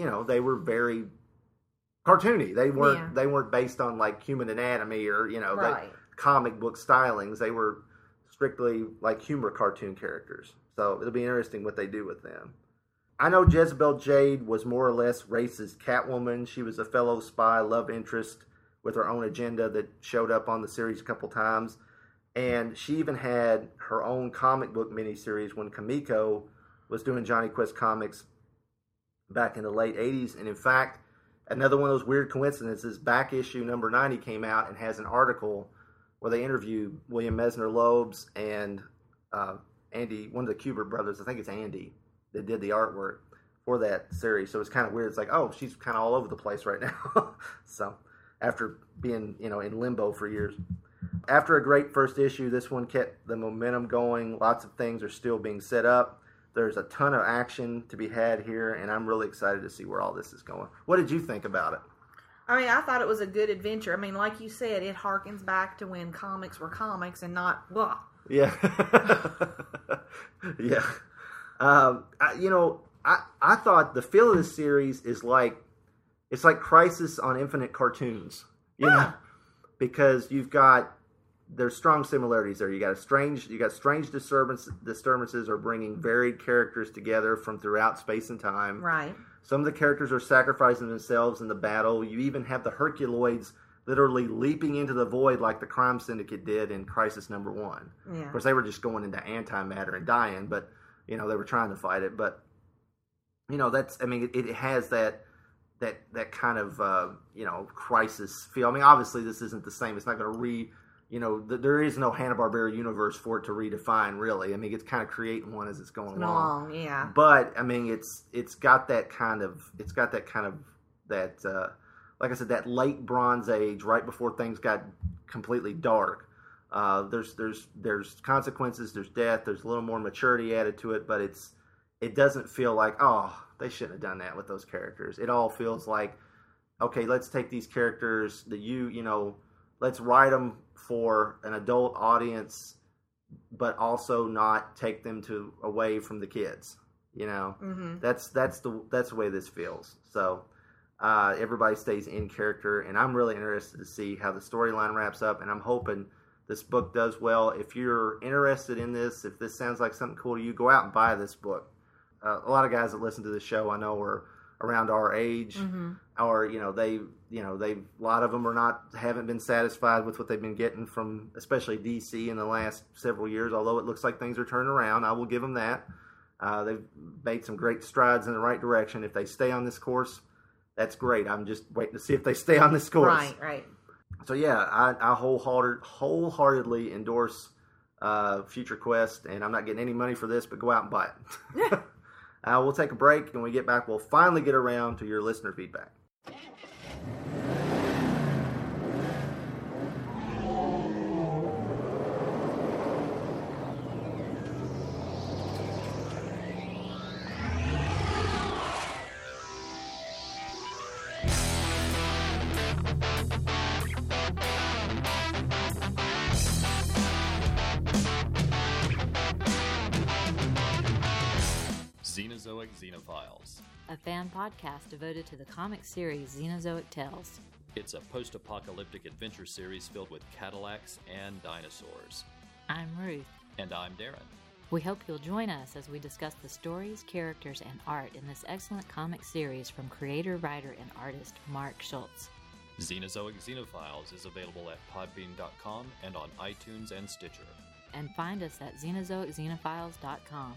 cartoony. They weren't based on like human anatomy or, comic book stylings. They were strictly like humor cartoon characters. So it'll be interesting what they do with them. I know Jezebel Jade was more or less Race's Catwoman. She was a fellow spy love interest with her own agenda that showed up on the series a couple times. And she even had her own comic book miniseries when Kamiko was doing Johnny Quest Comics back in the late 80s. And in fact, another one of those weird coincidences, back issue number 90 came out and has an article where they interview William Messner Loebs and Andy, one of the Kubert brothers, I think it's Andy, that did the artwork for that series. So it's kind of weird. It's like, oh, she's kind of all over the place right now. So after being, in limbo for years. After a great first issue, this one kept the momentum going. Lots of things are still being set up. There's a ton of action to be had here, and I'm really excited to see where all this is going. What did you think about it? I mean, I thought it was a good adventure. I mean, like you said, it harkens back to when comics were comics and not blah. Yeah. Yeah. I thought the feel of this series is like, it's like Crisis on Infinite Cartoons, know, because there's strong similarities there. You got strange disturbances are bringing varied characters together from throughout space and time. Right. Some of the characters are sacrificing themselves in the battle. You even have the Herculoids literally leaping into the void like the Crime Syndicate did in Crisis number 1. Yeah. Of course, they were just going into antimatter and dying, but, they were trying to fight it. But, it has that kind of, Crisis feel. I mean, obviously, this isn't the same. It's not going to there is no Hanna-Barbera universe for it to redefine, really. I mean, it's kind of creating one as it's going along. Yeah. But I mean, it's got that kind of like I said, that late Bronze Age, right before things got completely dark. There's consequences, there's death, there's a little more maturity added to it, but it doesn't feel like, oh, they shouldn't have done that with those characters. It all feels like, okay, let's take these characters that let's write them for an adult audience, but also not take them away from the kids. Mm-hmm. That's the way this feels. So everybody stays in character, and I'm really interested to see how the storyline wraps up, and I'm hoping this book does well. If you're interested in this, if this sounds like something cool to you, go out and buy this book. A lot of guys that listen to the show I know are around our age, mm-hmm. or a lot of them haven't been satisfied with what they've been getting from especially DC in the last several years. Although it looks like things are turning around, I will give them that. They've made some great strides in the right direction. If they stay on this course, that's great. I'm just waiting to see if they stay on this course. Right. So yeah, I wholeheartedly endorse Future Quest, and I'm not getting any money for this, but go out and buy it. We'll take a break, and when we get back, we'll finally get around to your listener feedback. Xenozoic Xenophiles. A fan podcast devoted to the comic series Xenozoic Tales. It's a post-apocalyptic adventure series filled with Cadillacs and dinosaurs. I'm Ruth. And I'm Darren. We hope you'll join us as we discuss the stories, characters, and art in this excellent comic series from creator, writer, and artist Mark Schultz. Xenozoic Xenophiles is available at podbean.com and on iTunes and Stitcher. And find us at xenozoicxenophiles.com.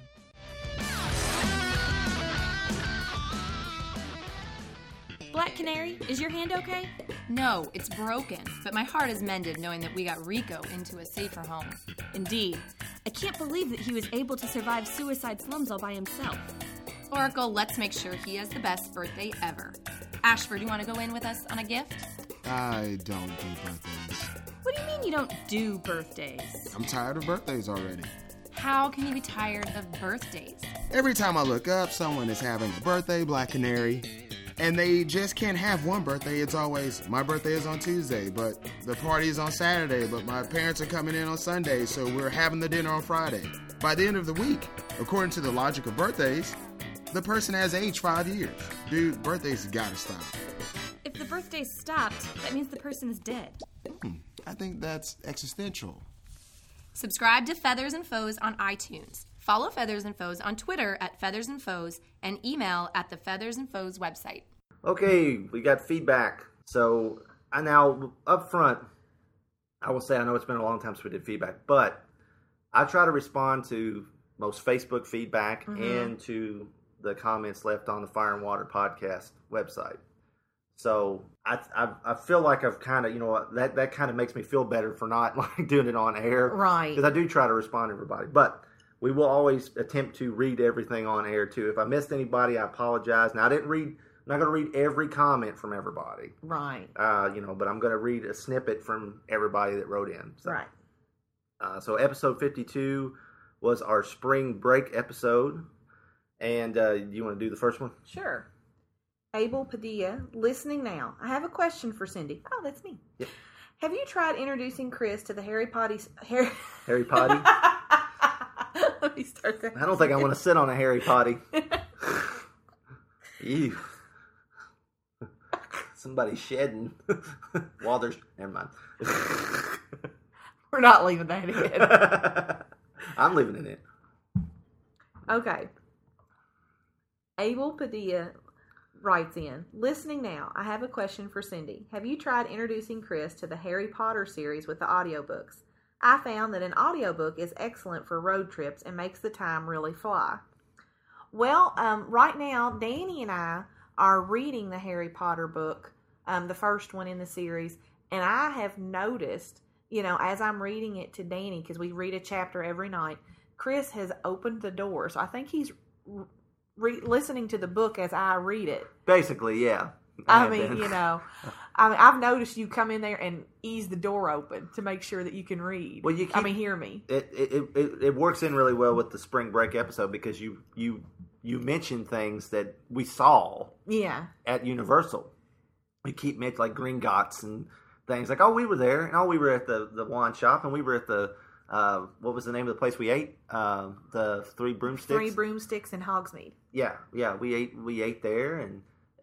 Black Canary, is your hand okay? No, it's broken, but my heart is mended knowing that we got Rico into a safer home. Indeed. I can't believe that he was able to survive suicide slums all by himself. Oracle, let's make sure he has the best birthday ever. Ashford, you want to go in with us on a gift? I don't do birthdays. What do you mean you don't do birthdays? I'm tired of birthdays already. How can you be tired of birthdays? Every time I look up, someone is having a birthday, Black Canary. And they just can't have one birthday. It's always, my birthday is on Tuesday, but the party is on Saturday, but my parents are coming in on Sunday, so we're having the dinner on Friday. By the end of the week, according to the logic of birthdays, the person has aged 5 years. Dude, birthdays gotta stop. If the birthday stopped, that means the person is dead. I think that's existential. Subscribe to Feathers and Foes on iTunes. Follow Feathers and Foes on Twitter at Feathers and Foes and email at the Feathers and Foes website. Okay, we got feedback. So now up front, I will say I know it's been a long time since we did feedback, but I try to respond to most Facebook feedback and to the comments left on the Fire and Water podcast website. So I feel like I've kind of, that kind of makes me feel better for not like doing it on air. Right. Because I do try to respond to everybody. But we will always attempt to read everything on air too. If I missed anybody, I apologize. Now I'm not going to read every comment from everybody. Right. But I'm going to read a snippet from everybody that wrote in. So. Right. So episode 52 was our spring break episode. And you want to do the first one? Sure. Abel Padilla, listening now. I have a question for Cindy. Oh, that's me. Yep. Have you tried introducing Chris to the Harry Potty? Harry Potty? Let me start that. I don't think I want to sit on a Harry Potty. Ew. Somebody shedding while there's... Never mind. We're not leaving that in. I'm leaving it in. Okay. Abel Padilla writes in, listening now, I have a question for Cindy. Have you tried introducing Chris to the Harry Potter series with the audiobooks? I found that an audiobook is excellent for road trips and makes the time really fly. Well, right now, Danny and I are reading the Harry Potter book, the first one in the series, and I have noticed, as I'm reading it to Danny, because we read a chapter every night, Chris has opened the door. So I think he's listening to the book as I read it. Basically, yeah. I've noticed you come in there and ease the door open to make sure that you can read. Well, hear me. It works in really well with the spring break episode because you mention things that we saw at Universal. We keep mentioning like Gringotts and things like, oh, we were there, and oh, we were at the wand shop, and we were at the what was the name of the place we ate? The Three Broomsticks. Three Broomsticks in Hogsmeade. Yeah, we ate there, and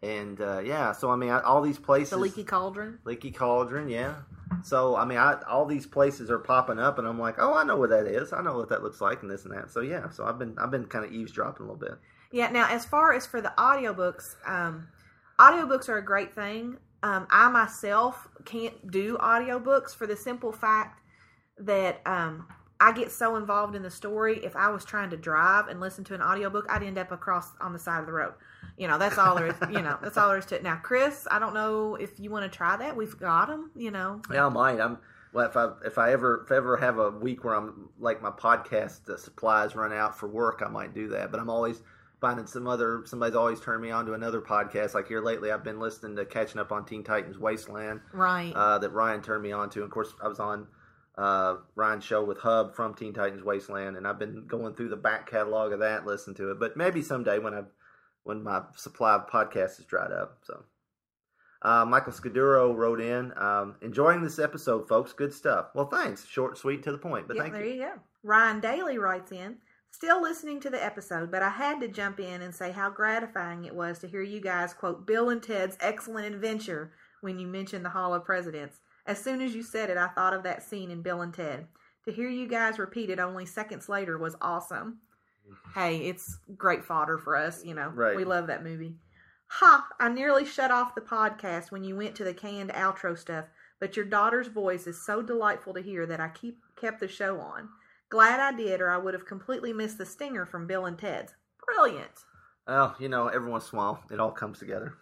so I mean, all these places. The Leaky Cauldron, yeah. So I mean, all these places are popping up, and I'm like, oh, I know what that is. I know what that looks like, and this and that. So yeah, so I've been kind of eavesdropping a little bit. Yeah. Now, as far as for the audiobooks, audiobooks are a great thing. I myself can't do audiobooks for the simple fact that I get so involved in the story. If I was trying to drive and listen to an audiobook, I'd end up across on the side of the road. That's all there is. That's all there is to it. Now, Chris, I don't know if you want to try that. We've got them. Yeah, I might. If I ever have a week where I'm like my podcast supplies run out for work, I might do that. But I'm always finding somebody's always turned me on to another podcast. Like here lately, I've been listening to Catching Up on Teen Titans Wasteland, right? That Ryan turned me on to. And of course, I was on Ryan's show with Hub from Teen Titans Wasteland, and I've been going through the back catalog of that, listening to it. But maybe someday when my supply of podcasts is dried up. So Michael Scudero wrote in, enjoying this episode, folks. Good stuff. Well, thanks. Short, sweet, to the point. But thank you. There you go. Ryan Daly writes in, still listening to the episode, but I had to jump in and say how gratifying it was to hear you guys quote Bill and Ted's Excellent Adventure when you mentioned the Hall of Presidents. As soon as you said it, I thought of that scene in Bill and Ted. To hear you guys repeat it only seconds later was awesome. Hey, it's great fodder for us, Right. We love that movie. Ha! I nearly shut off the podcast when you went to the canned outro stuff, but your daughter's voice is so delightful to hear that I kept the show on. Glad I did, or I would have completely missed the stinger from Bill and Ted's. Brilliant. Well, every once in a while, it all comes together.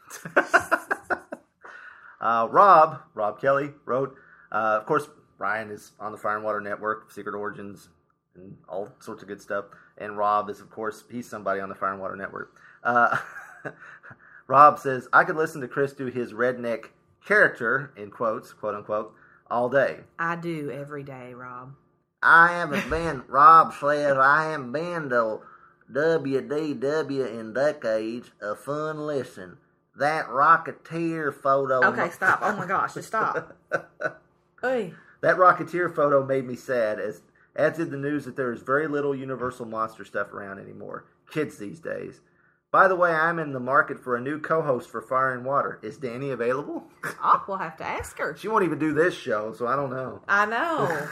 Rob Kelly wrote, of course, Ryan is on the Fire and Water Network, Secret Origins, and all sorts of good stuff. And Rob is, of course, he's somebody on the Fire and Water Network. Rob says, I could listen to Chris do his redneck character, in quotes, quote unquote, all day. I do every day, Rob. Rob says, I haven't been to WDW in decades. A fun listen. That Rocketeer photo. Okay, stop. Oh my gosh, just stop. Hey. That Rocketeer photo made me sad, as did the news that there is very little Universal Monster stuff around anymore. Kids these days. By the way, I'm in the market for a new co-host for Fire and Water. Is Danny available? Oh, we'll have to ask her. She won't even do this show, so I don't know. I know.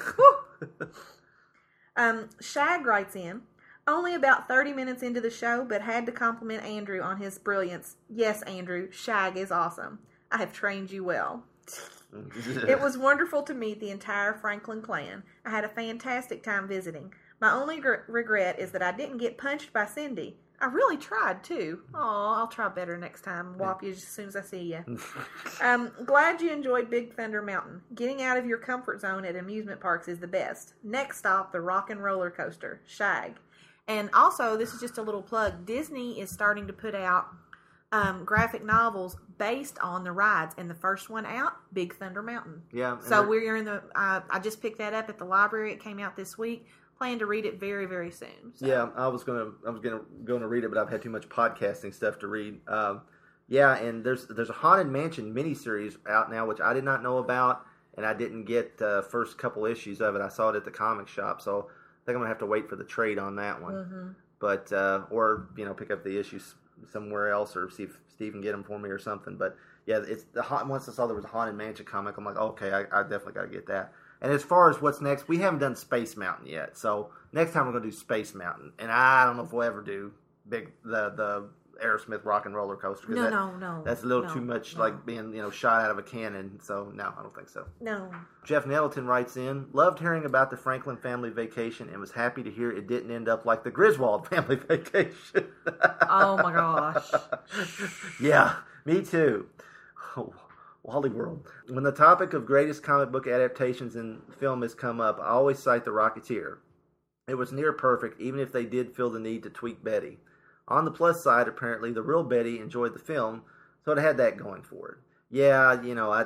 Shag writes in, only about 30 minutes into the show, but had to compliment Andrew on his brilliance. Yes, Andrew, Shag is awesome. I have trained you well. It was wonderful to meet the entire Franklin clan. I had a fantastic time visiting. My only regret is that I didn't get punched by Cindy. I really tried, too. Oh, I'll try better next time. Whop you as soon as I see you. Glad you enjoyed Big Thunder Mountain. Getting out of your comfort zone at amusement parks is the best. Next stop, the Rock and Roller Coaster. Shag. And also, this is just a little plug. Disney is starting to put out graphic novels based on the rides. And the first one out, Big Thunder Mountain. Yeah. So we're in the... I just picked that up at the library. It came out this week. Plan to read it very, very soon. So. Yeah, I was gonna read it, but I've had too much podcasting stuff to read. Yeah, and there's a Haunted Mansion miniseries out now, which I did not know about, and I didn't get the first couple issues of it. I saw it at the comic shop, so I think I'm gonna have to wait for the trade on that one. Mm-hmm. But or pick up the issues somewhere else, or see if Steve can get them for me or something. But yeah, it's once I saw there was a Haunted Mansion comic, I'm like, okay, I definitely got to get that. And as far as what's next, we haven't done Space Mountain yet. So next time we're going to do Space Mountain. And I don't know if we'll ever do the Aerosmith Rock and Roller Coaster. No. That's a little too much like being, shot out of a cannon. So no, I don't think so. No. Jeff Nettleton writes in, loved hearing about the Franklin family vacation and was happy to hear it didn't end up like the Griswold family vacation. Oh my gosh. Yeah, me too. Wally World. When the topic of greatest comic book adaptations in film has come up, I always cite The Rocketeer. It was near perfect, even if they did feel the need to tweak Betty. On the plus side, apparently, the real Betty enjoyed the film, so it had that going for it. Yeah, you know,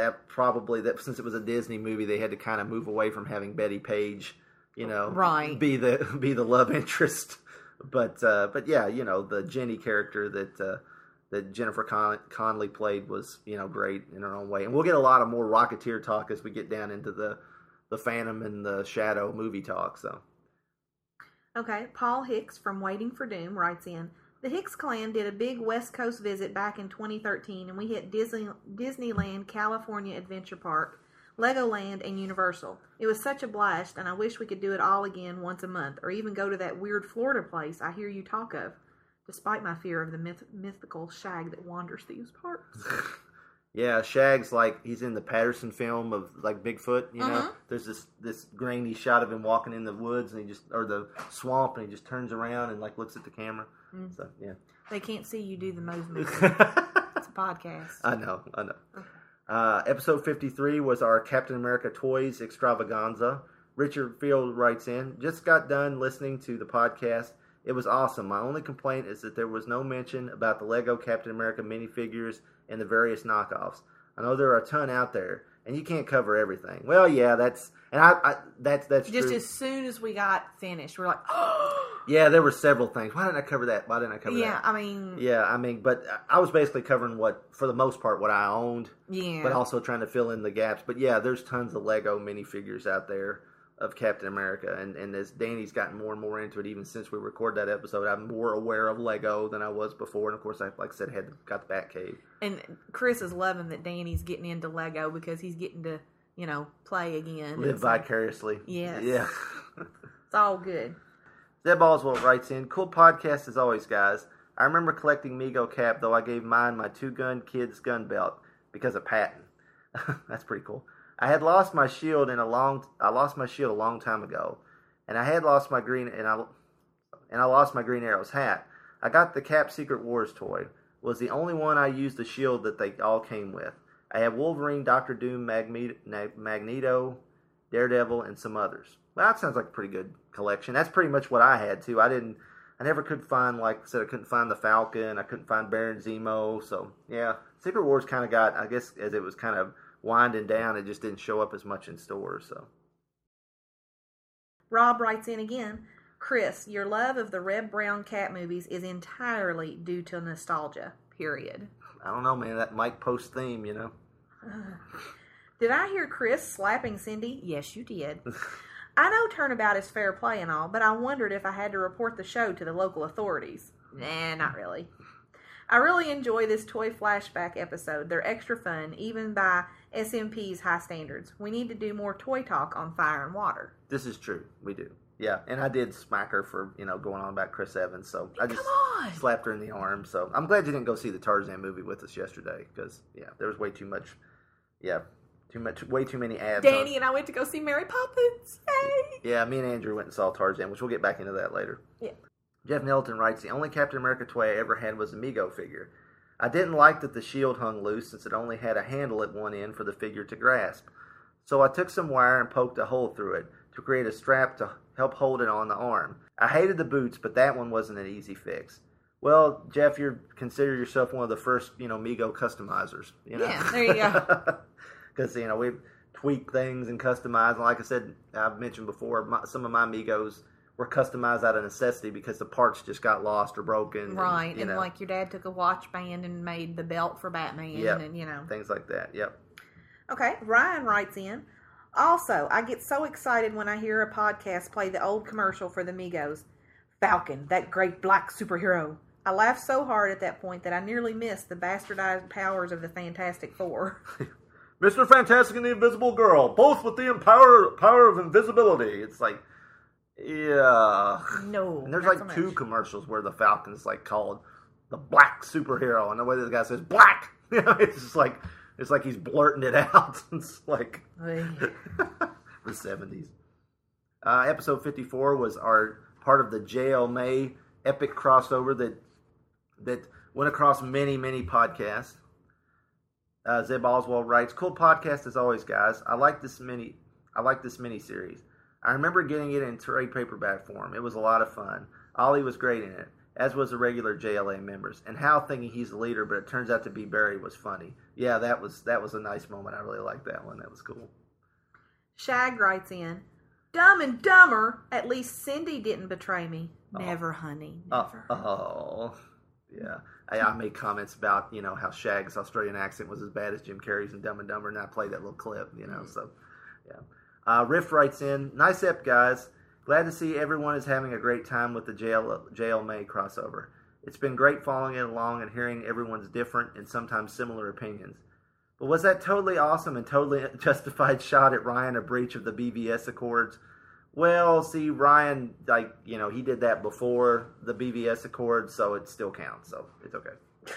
that since it was a Disney movie, they had to kind of move away from having Betty Page, you know, right, be the love interest. But yeah, you know, the Jenny character that Jennifer Connelly played was, you know, great in her own way. And we'll get a lot of more Rocketeer talk as we get down into the Phantom and the Shadow movie talk. So. Okay, Paul Hicks from Waiting for Doom writes in, the Hicks clan did a big West Coast visit back in 2013, and we hit Disneyland, California Adventure Park, Legoland, and Universal. It was such a blast, and I wish we could do it all again once a month, or even go to that weird Florida place I hear you talk of, despite my fear of the mythical Shag that wanders these parks. Yeah, Shag's like, he's in the Patterson film of like Bigfoot, you know? There's this grainy shot of him walking in the woods or the swamp, and he just turns around and like looks at the camera. So, yeah. They can't see you do the Moe's movie. It's a podcast. I know. Okay. Episode 53 was our Captain America Toys extravaganza. Richard Field writes in, just got done listening to the podcast. It was awesome. My only complaint is that there was no mention about the Lego Captain America minifigures and the various knockoffs. I know there are a ton out there, and you can't cover everything. Well, yeah, that's just true. As soon as we got finished, we're like, oh. Yeah, there were several things. Why didn't I cover that? Yeah, I mean, but I was basically covering for the most part, what I owned. Yeah. But also trying to fill in the gaps. But yeah, there's tons of Lego minifigures out there of Captain America, and as Danny's gotten more and more into it, even since we recorded that episode, I'm more aware of Lego than I was before, and of course, like I said, got the Batcave. And Chris is loving that Danny's getting into Lego because he's getting to, you know, play again. Live vicariously. Yes. Yeah. It's all good. Zeb Oswald writes in, cool podcast as always, guys. I remember collecting Mego Cap, though I gave mine my two-gun kid's gun belt because of Patton. That's pretty cool. I lost my shield a long time ago, and I had lost my green I lost my Green Arrow's hat. I got the Cap Secret Wars toy. Was the only one I used the shield that they all came with. I have Wolverine, Doctor Doom, Magneto, Daredevil, and some others. Well, that sounds like a pretty good collection. That's pretty much what I had too. I never could find, like I said, I couldn't find the Falcon. I couldn't find Baron Zemo. So yeah, Secret Wars kind of got, I guess, as it was kind of winding down, it just didn't show up as much in stores. So Rob writes in again, Chris, your love of the Reb Brown Cat movies is entirely due to nostalgia, period. I don't know, man, that Mike Post theme, you know. Did I hear Chris slapping Cindy? Yes, you did. I know turnabout is fair play and all, but I wondered if I had to report the show to the local authorities. Nah, not really. I really enjoy this toy flashback episode. They're extra fun, even by SMP's high standards. We need to do more toy talk on Fire and Water. This is true. We do. Yeah, and I did smack her for, you know, going on about Chris Evans, so I just slapped her in the arm. So I'm glad you didn't go see the Tarzan movie with us yesterday, because, yeah, there was way too much, way too many ads. Danny and I went to go see Mary Poppins. Yay! Yeah, me and Andrew went and saw Tarzan, which we'll get back into that later. Yeah. Jeff Nelton writes, the only Captain America toy I ever had was a Mego figure. I didn't like that the shield hung loose since it only had a handle at one end for the figure to grasp. So I took some wire and poked a hole through it to create a strap to help hold it on the arm. I hated the boots, but that one wasn't an easy fix. Well, Jeff, you consider yourself one of the first, Mego customizers. You know? Yeah, there you go. Because, we tweak things and customize. And like I said, I've mentioned before, some of my Megos were customized out of necessity because the parts just got lost or broken. Right, and like your dad took a watch band and made the belt for Batman. Yep. And, things like that, yep. Okay, Ryan writes in, also, I get so excited when I hear a podcast play the old commercial for the Migos. Falcon, that great black superhero. I laughed so hard at that point that I nearly missed the bastardized powers of the Fantastic Four. Mr. Fantastic and the Invisible Girl, both with the power of invisibility. It's like, yeah. No. And there's like two commercials where the Falcon's like called the black superhero, and the way this guy says black, it's just like, it's like he's blurting it out. It's like the 70s. Episode 54 was our part of the J.L. May epic crossover that went across many, many podcasts. Zeb Oswald writes, "Cool podcast as always, guys. I like this mini series. I remember getting it in trade paperback form. It was a lot of fun. Ollie was great in it, as was the regular JLA members. And Hal thinking he's the leader, but it turns out to be Barry was funny. Yeah, that was a nice moment. I really liked that one. That was cool." Shag writes in, "Dumb and Dumber. At least Cindy didn't betray me. Never, honey. Never." Yeah. I made comments about, how Shag's Australian accent was as bad as Jim Carrey's in Dumb and Dumber, and I played that little clip, so, yeah. Riff writes in, "Nice ep, guys. Glad to see everyone is having a great time with the JL May crossover. It's been great following it along and hearing everyone's different and sometimes similar opinions. But was that totally awesome and totally justified shot at Ryan a breach of the BVS Accords? Well, see, Ryan, he did that before the BVS Accords, so it still counts, so it's okay."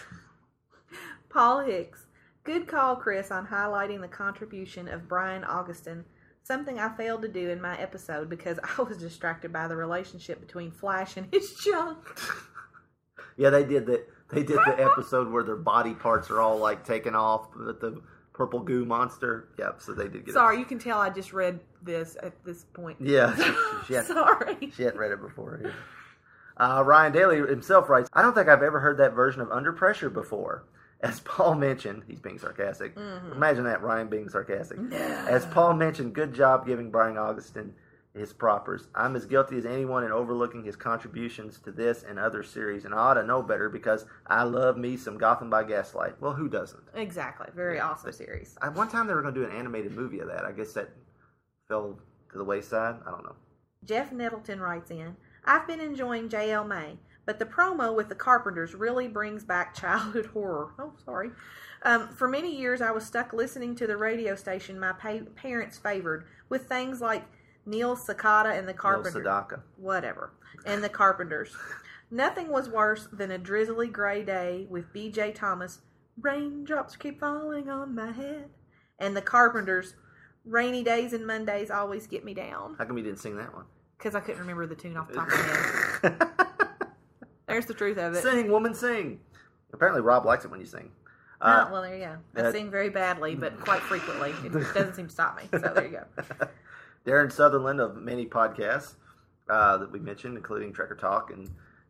Paul Hicks, "Good call, Chris, on highlighting the contribution of Brian Augustin, something I failed to do in my episode because I was distracted by the relationship between Flash and his junk." Yeah, they did that. They did the episode where their body parts are all taken off with the purple goo monster. Yep, so they did get Sorry, you can tell I just read this at this point. Yeah. Sorry. She hadn't read it before. Yeah. Ryan Daly himself writes, "I don't think I've ever heard that version of Under Pressure before. As Paul mentioned," he's being sarcastic. Mm-hmm. Imagine that, Ryan being sarcastic. No. "As Paul mentioned, good job giving Brian Augustin his propers. I'm as guilty as anyone in overlooking his contributions to this and other series, and I ought to know better because I love me some Gotham by Gaslight." Well, who doesn't? Exactly. Very awesome series. One time they were going to do an animated movie of that. I guess that fell to the wayside. I don't know. Jeff Nettleton writes in, "I've been enjoying JL May, but the promo with the Carpenters really brings back childhood horror." Oh, sorry. For many years, I was stuck listening to the radio station my parents favored with things like Neil Cicada and the Carpenters. Neil Sedaka. Whatever. And the Carpenters. Nothing was worse than a drizzly gray day with B.J. Thomas, "Raindrops keep falling on my head," and the Carpenters, "Rainy days and Mondays always get me down." How come you didn't sing that one? Because I couldn't remember the tune off the top of my head. There's the truth of it. Sing, woman, sing. Apparently Rob likes it when you sing. Well, there you go. I sing very badly, but quite frequently. It doesn't seem to stop me. So there you go. Darren Sutherland of many podcasts that we mentioned, including Trekker Talk and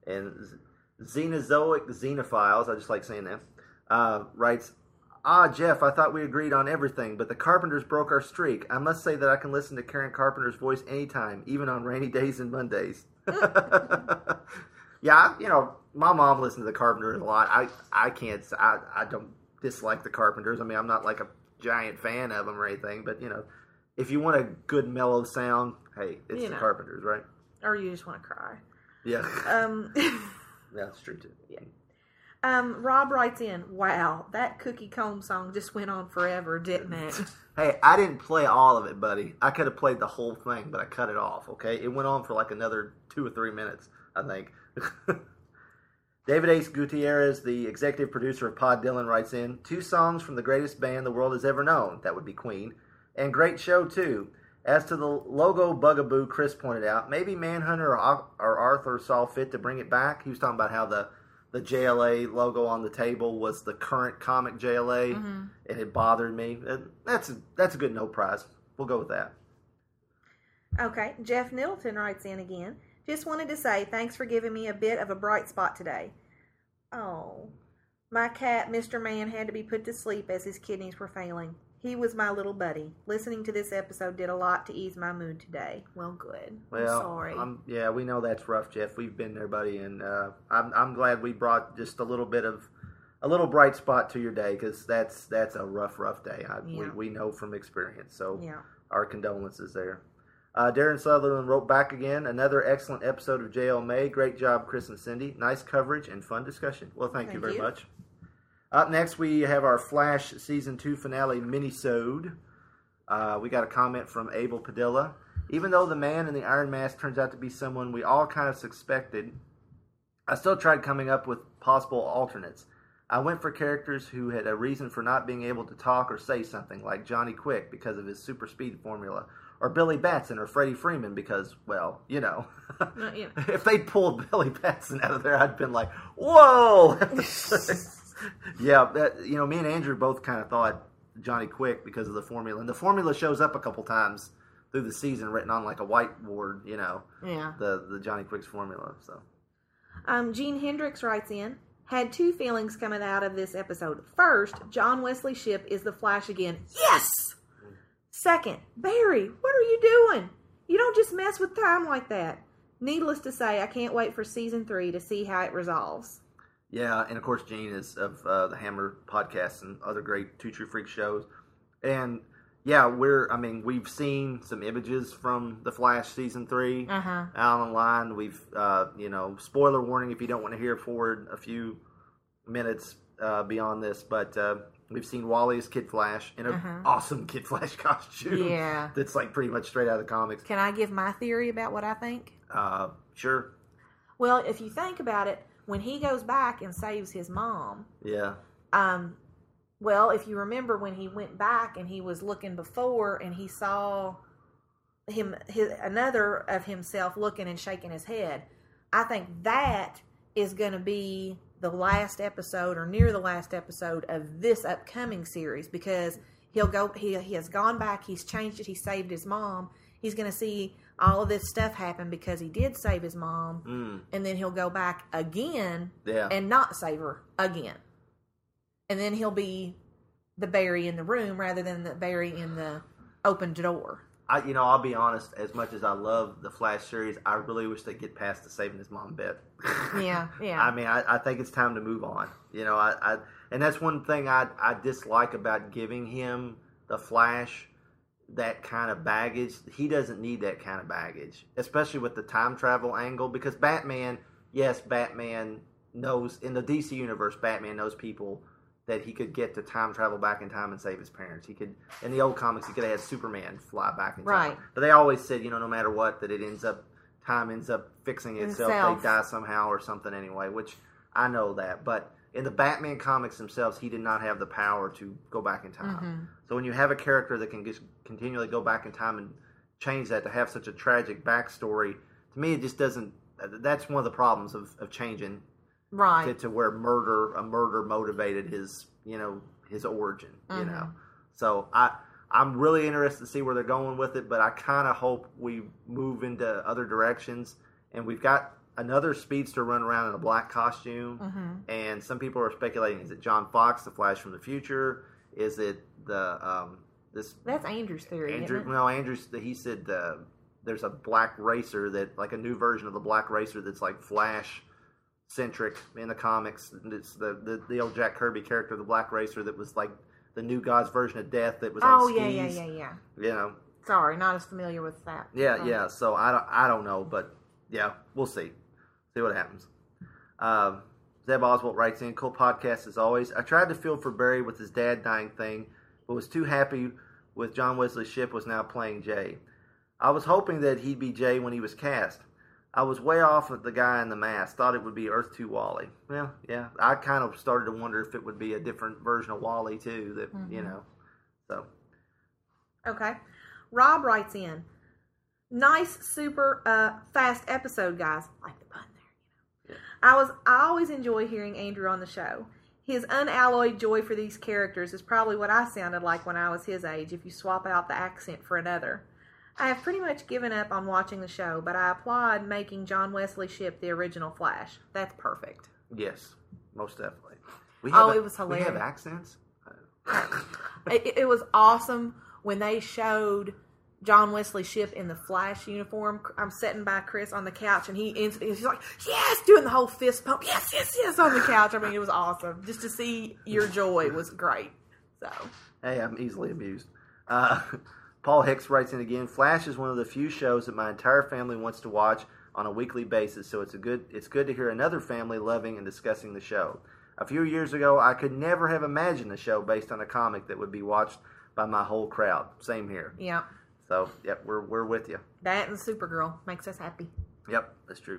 Xenozoic Xenophiles, I just like saying that, writes, "Jeff, I thought we agreed on everything, but the Carpenters broke our streak. I must say that I can listen to Karen Carpenter's voice anytime, even on rainy days and Mondays." Yeah, my mom listened to the Carpenters a lot. I don't dislike the Carpenters. I mean, I'm not like a giant fan of them or anything, but, if you want a good mellow sound, hey, it's the Carpenters, right? Or you just want to cry. Yeah. That's true, too. Yeah. Rob writes in, "Wow, that Cookie Comb song just went on forever, didn't it?" Hey, I didn't play all of it, buddy. I could have played the whole thing, but I cut it off, okay? It went on for another 2 or 3 minutes, I think. David Ace Gutierrez, the executive producer of Pod Dylan, writes in, 2 songs from the greatest band the world has ever known. That would be Queen. And great show, too. As to the logo bugaboo Chris pointed out, maybe Manhunter or Arthur saw fit to bring it back. He was talking about how the JLA logo on the table was the current comic JLA, and it bothered me. That's a good no prize. We'll go with that. Okay, Jeff Middleton writes in again. "Just wanted to say thanks for giving me a bit of a bright spot today. Oh, my cat, Mr. Man, had to be put to sleep as his kidneys were failing. He was my little buddy. Listening to this episode did a lot to ease my mood today." Well, good. Well, I'm sorry. Yeah, we know that's rough, Jeff. We've been there, buddy, and I'm glad we brought just a little bright spot to your day, because that's a rough day. We know from experience. So our condolences there. Darren Sutherland wrote back again, "Another excellent episode of JL May. Great job, Chris and Cindy. Nice coverage and fun discussion." Well, thank you very much. Up next, we have our Flash Season 2 finale mini-sode. We got a comment from Abel Padilla. "Even though the man in the Iron Mask turns out to be someone we all kind of suspected, I still tried coming up with possible alternates. I went for characters who had a reason for not being able to talk or say something, like Johnny Quick because of his super speed formula, or Billy Batson or Freddie Freeman because, well, If they pulled Billy Batson out of there, I'd been like, whoa! Yeah, me and Andrew both kind of thought Johnny Quick because of the formula. And the formula shows up a couple times through the season written on like a whiteboard, Yeah. the Johnny Quick's formula. So, Gene Hendricks writes in, had two feelings coming out of this episode. First, John Wesley Shipp is the Flash again. Yes! Second, Barry, what are you doing? You don't just mess with time like that. Needless to say, I can't wait for season 3 to see how it resolves. yeah, and of course Gene is of the Hammer podcast and other great Two True Freak shows. And yeah, we've seen some images from The Flash season 3 out online. We've, spoiler warning if you don't want to hear forward a few minutes beyond this, but we've seen Wally as Kid Flash in an awesome Kid Flash costume. Yeah. That's like pretty much straight out of the comics. Can I give my theory about what I think? Sure. Well, if you think about it, when he goes back and saves his mom, Yeah. well, if you remember when he went back and he was looking before and he saw another of himself looking and shaking his head, I think that is going to be the last episode or near the last episode of this upcoming series, because he has gone back, he's changed it, he saved his mom. He's going to see all of this stuff happen because he did save his mom, and then he'll go back again and not save her again. And then he'll be the Barry in the room rather than the Barry in the open door. I'll be honest, as much as I love the Flash series, I really wish they'd get past the saving his mom bit. Yeah. I mean, I think it's time to move on. And that's one thing I dislike about giving him the Flash that kind of baggage. He doesn't need that kind of baggage, especially with the time travel angle, because Batman knows, in the DC universe, Batman knows people that he could get to time travel back in time and save his parents. He could, in the old comics, he could have had Superman fly back in time. Right. But they always said, no matter what, that time ends up fixing itself. They die somehow or something anyway, which I know that. But in the Batman comics themselves, he did not have the power to go back in time. So when you have a character that can just continually go back in time and change that to have such a tragic backstory, to me it just doesn't. That's one of the problems of changing. Right. To where a murder motivated his origin, So I'm really interested to see where they're going with it, but I kind of hope we move into other directions. And we've got another speedster run around in a black costume, and some people are speculating: is it John Fox, the Flash from the future? Is it the That's Andrew's theory. Andrew? Isn't it? No, Andrew's. He said there's a black racer that, like a new version of the black racer that's like Flash centric in the comics. It's the old Jack Kirby character, the Black Racer, that was like the New God's version of Death that was on skis. Yeah. Sorry, not as familiar with that. Yeah. So I don't know, but yeah, we'll see what happens. Zeb Oswald writes in, cool podcast as always. I tried to feel for Barry with his dad dying thing, but was too happy with John Wesley Shipp was now playing Jay. I was hoping that he'd be Jay when he was cast. I was way off with the guy in the mask. Thought it would be Earth 2 Wally. Well, yeah. I kind of started to wonder if it would be a different version of Wally, too. That so. Okay. Rob writes in, nice, super fast episode, guys. Like the pun there, I always enjoy hearing Andrew on the show. His unalloyed joy for these characters is probably what I sounded like when I was his age, if you swap out the accent for another. I have pretty much given up on watching the show, but I applaud making John Wesley Shipp the original Flash. That's perfect. Yes, most definitely. It was hilarious. We have accents? It was awesome when they showed John Wesley Shipp in the Flash uniform. I'm sitting by Chris on the couch, and he's like, yes, doing the whole fist pump, yes, on the couch. I mean, it was awesome. Just to see your joy was great. So, hey, I'm easily amused. Paul Hicks writes in again, Flash is one of the few shows that my entire family wants to watch on a weekly basis, so it's good to hear another family loving and discussing the show. A few years ago, I could never have imagined a show based on a comic that would be watched by my whole crowd. Same here. Yeah. So, yep, we're with you. That and Supergirl makes us happy. Yep, that's true.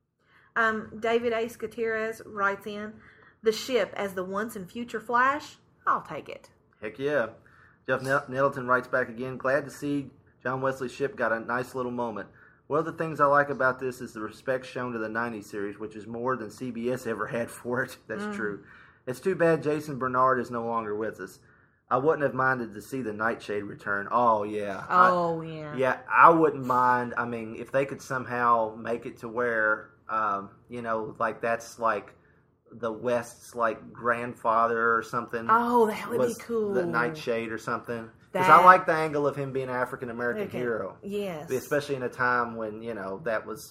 David Ace Gutierrez writes in, the Shipp as the once and future Flash, I'll take it. Heck yeah. Jeff Nettleton writes back again, glad to see John Wesley Shipp got a nice little moment. One of the things I like about this is the respect shown to the 90s series, which is more than CBS ever had for it. That's true. It's too bad Jason Bernard is no longer with us. I wouldn't have minded to see the Nightshade return. Oh, yeah. Yeah. Yeah, I wouldn't mind. I mean, if they could somehow make it to where, like that's like the West's like grandfather or something. Oh, that would be cool. The Nightshade or something. Because I like the angle of him being an African American hero. Yes. Especially in a time when, that was,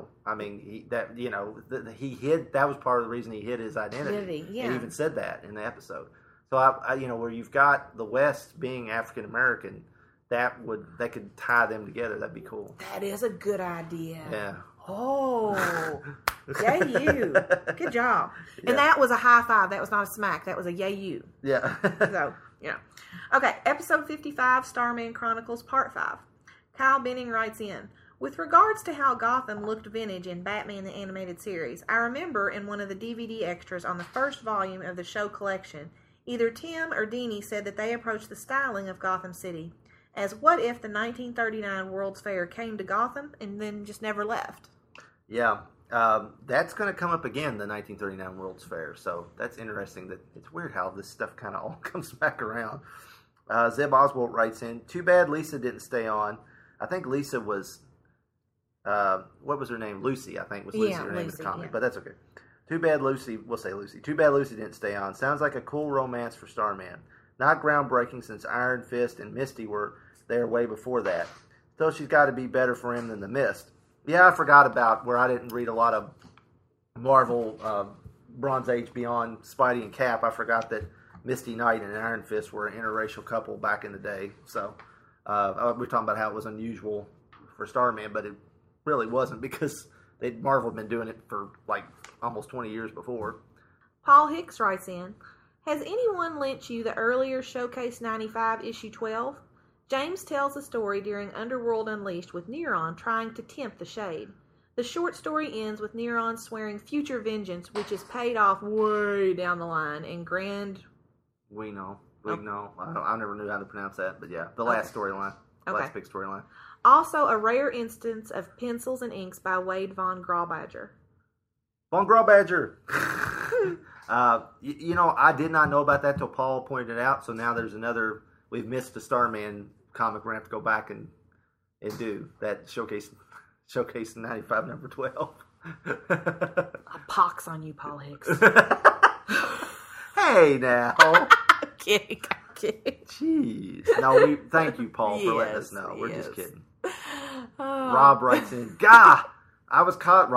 he hid, that was part of the reason he hid his identity. Yeah. He even said that in the episode. So, where you've got the West being African American, that could tie them together. That'd be cool. That is a good idea. Yeah. Oh, yay you. Good job. Yeah. And that was a high five. That was not a smack. That was a yay you. Yeah. So, Okay, episode 55, Starman Chronicles, Part 5. Kyle Benning writes in, with regards to how Gotham looked vintage in Batman the Animated Series, I remember in one of the DVD extras on the first volume of the show collection, either Tim or Deanie said that they approached the styling of Gotham City as what if the 1939 World's Fair came to Gotham and then just never left? Yeah, that's going to come up again, the 1939 World's Fair. So that's interesting. That it's weird how this stuff kind of all comes back around. Zeb Oswald writes in, too bad Lisa didn't stay on. I think Lisa was, what was her name? Lucy, I think was Lucy, her name in the comic. But that's okay. Too bad Lucy, we'll say Lucy. Too bad Lucy didn't stay on. Sounds like a cool romance for Starman. Not groundbreaking since Iron Fist and Misty were there way before that. Still, she's got to be better for him than the Mist. Yeah, I forgot about where I didn't read a lot of Marvel Bronze Age beyond Spidey and Cap. I forgot that Misty Knight and Iron Fist were an interracial couple back in the day. So we're talking about how it was unusual for Starman, but it really wasn't because Marvel had been doing it for like almost 20 years before. Paul Hicks writes in, has anyone lent you the earlier Showcase 95 issue 12? James tells the story during Underworld Unleashed with Neuron trying to tempt the Shade. The short story ends with Neuron swearing future vengeance, which is paid off way down the line in grand... We know. I never knew how to pronounce that, but yeah, the last storyline. The last big storyline. Also, a rare instance of pencils and inks by Wade Von Grawbadger. Von Grawbadger! I did not know about that till Paul pointed it out, so now there's another... We've missed the Starman comic. We're going to have to go back and do that Showcase 95 number 12. A pox on you, Paul Hicks. Hey, now. I'm kidding. Jeez. No, thank you, Paul, for letting us know. We're just kidding. Rob writes in, I was caught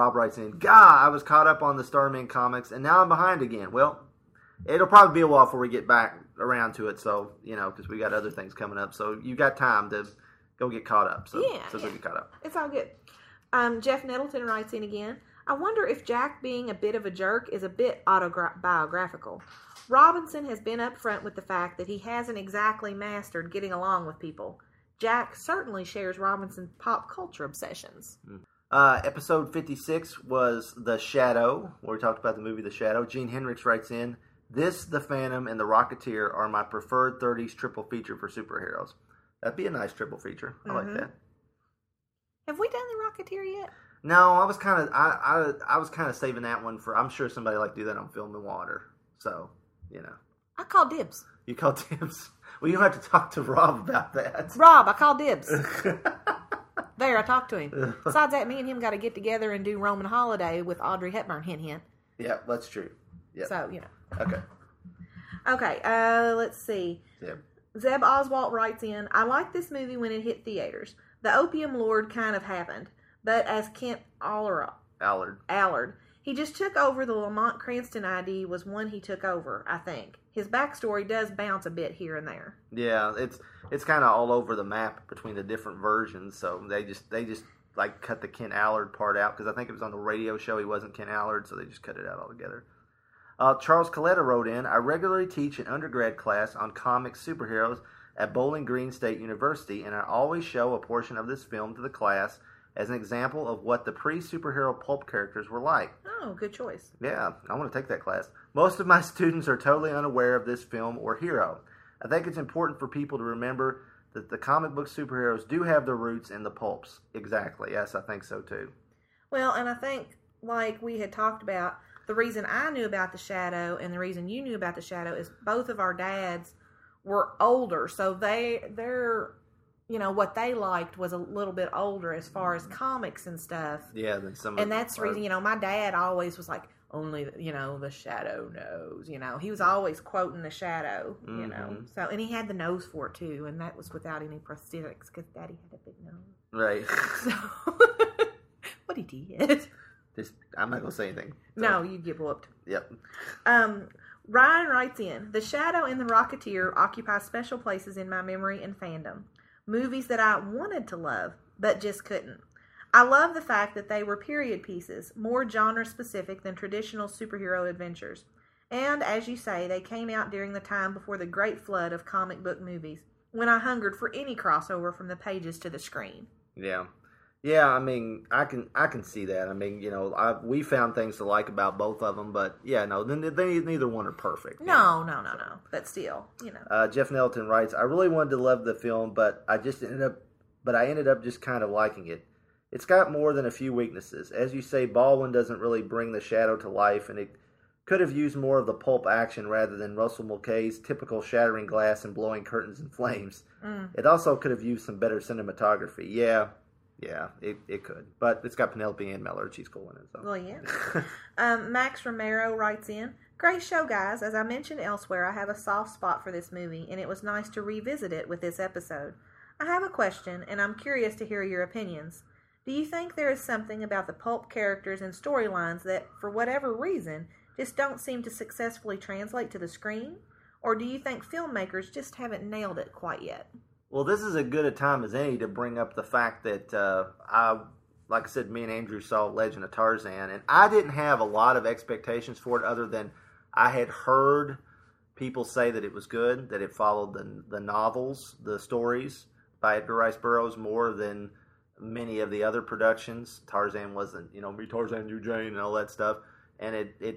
up on the Starman comics, and now I'm behind again. Well, it'll probably be a while before we get back around to it, so, because we got other things coming up. So you got time to go get caught up. So go get caught up. It's all good. Jeff Nettleton writes in again, I wonder if Jack being a bit of a jerk is a bit autobiographical. Robinson has been upfront with the fact that he hasn't exactly mastered getting along with people. Jack certainly shares Robinson's pop culture obsessions. Episode 56 was The Shadow, where we talked about the movie The Shadow. Gene Hendricks writes in, this, The Phantom, and The Rocketeer are my preferred 30s triple feature for superheroes. That'd be a nice triple feature. I like that. Have we done The Rocketeer yet? No, I was kind of I was kind of saving that one for. I'm sure somebody like do that on Film and Water. So, I call dibs. You call dibs? Well, you don't have to talk to Rob about that. Rob, I call dibs. There, I talked to him. Besides that, me and him got to get together and do Roman Holiday with Audrey Hepburn. Hint, hint. Yeah, that's true. Yep. So, Okay. Okay, let's see. Yep. Zeb Oswalt writes in, I liked this movie when it hit theaters. The Opium Lord kind of happened, but as Kent Allard. He just took over. The Lamont Cranston ID was one he took over, I think. His backstory does bounce a bit here and there. Yeah, it's kind of all over the map between the different versions, so they just like cut the Kent Allard part out, because I think it was on the radio show he wasn't Kent Allard, so they just cut it out altogether. Charles Coletta wrote in, I regularly teach an undergrad class on comics superheroes at Bowling Green State University, and I always show a portion of this film to the class as an example of what the pre-superhero pulp characters were like. Oh, good choice. Yeah, I want to take that class. Most of my students are totally unaware of this film or hero. I think it's important for people to remember that the comic book superheroes do have their roots in the pulps. Exactly. Yes, I think so too. Well, and I think, like we had talked about, the reason I knew about the Shadow and the reason you knew about the Shadow is both of our dads were older, so they're what they liked was a little bit older as far as comics and stuff. Yeah, than some. And that's the reason, my dad always was like, only, the Shadow knows, He was always quoting the Shadow, So, and he had the nose for it, too, and that was without any prosthetics, because Daddy had a big nose. Right. So, but he did. I'm not going to say anything. So. No, you get whooped. Yep. Ryan writes in, The Shadow and The Rocketeer occupy special places in my memory and fandom. Movies that I wanted to love, but just couldn't. I love the fact that they were period pieces, more genre-specific than traditional superhero adventures. And, as you say, they came out during the time before the great flood of comic book movies, when I hungered for any crossover from the pages to the screen. Yeah. Yeah, I mean, I can see that. I mean, we found things to like about both of them, but yeah, no, neither one are perfect. No. But still, Jeff Nelton writes, I really wanted to love the film, but I ended up just kind of liking it. It's got more than a few weaknesses. As you say, Baldwin doesn't really bring the Shadow to life, and it could have used more of the pulp action rather than Russell Mulcahy's typical shattering glass and blowing curtains and flames. It also could have used some better cinematography. Yeah, it could. But it's got Penelope Ann Miller. She's cool in it. So. Well, yeah. Max Romero writes in, Great show, guys. As I mentioned elsewhere, I have a soft spot for this movie, and it was nice to revisit it with this episode. I have a question, and I'm curious to hear your opinions. Do you think there is something about the pulp characters and storylines that, for whatever reason, just don't seem to successfully translate to the screen? Or do you think filmmakers just haven't nailed it quite yet? Well, this is as good a time as any to bring up the fact that like I said, me and Andrew saw Legend of Tarzan, and I didn't have a lot of expectations for it other than I had heard people say that it was good, that it followed the novels, the stories by Edgar Rice Burroughs more than many of the other productions. Tarzan wasn't, me Tarzan, you Jane, and all that stuff. And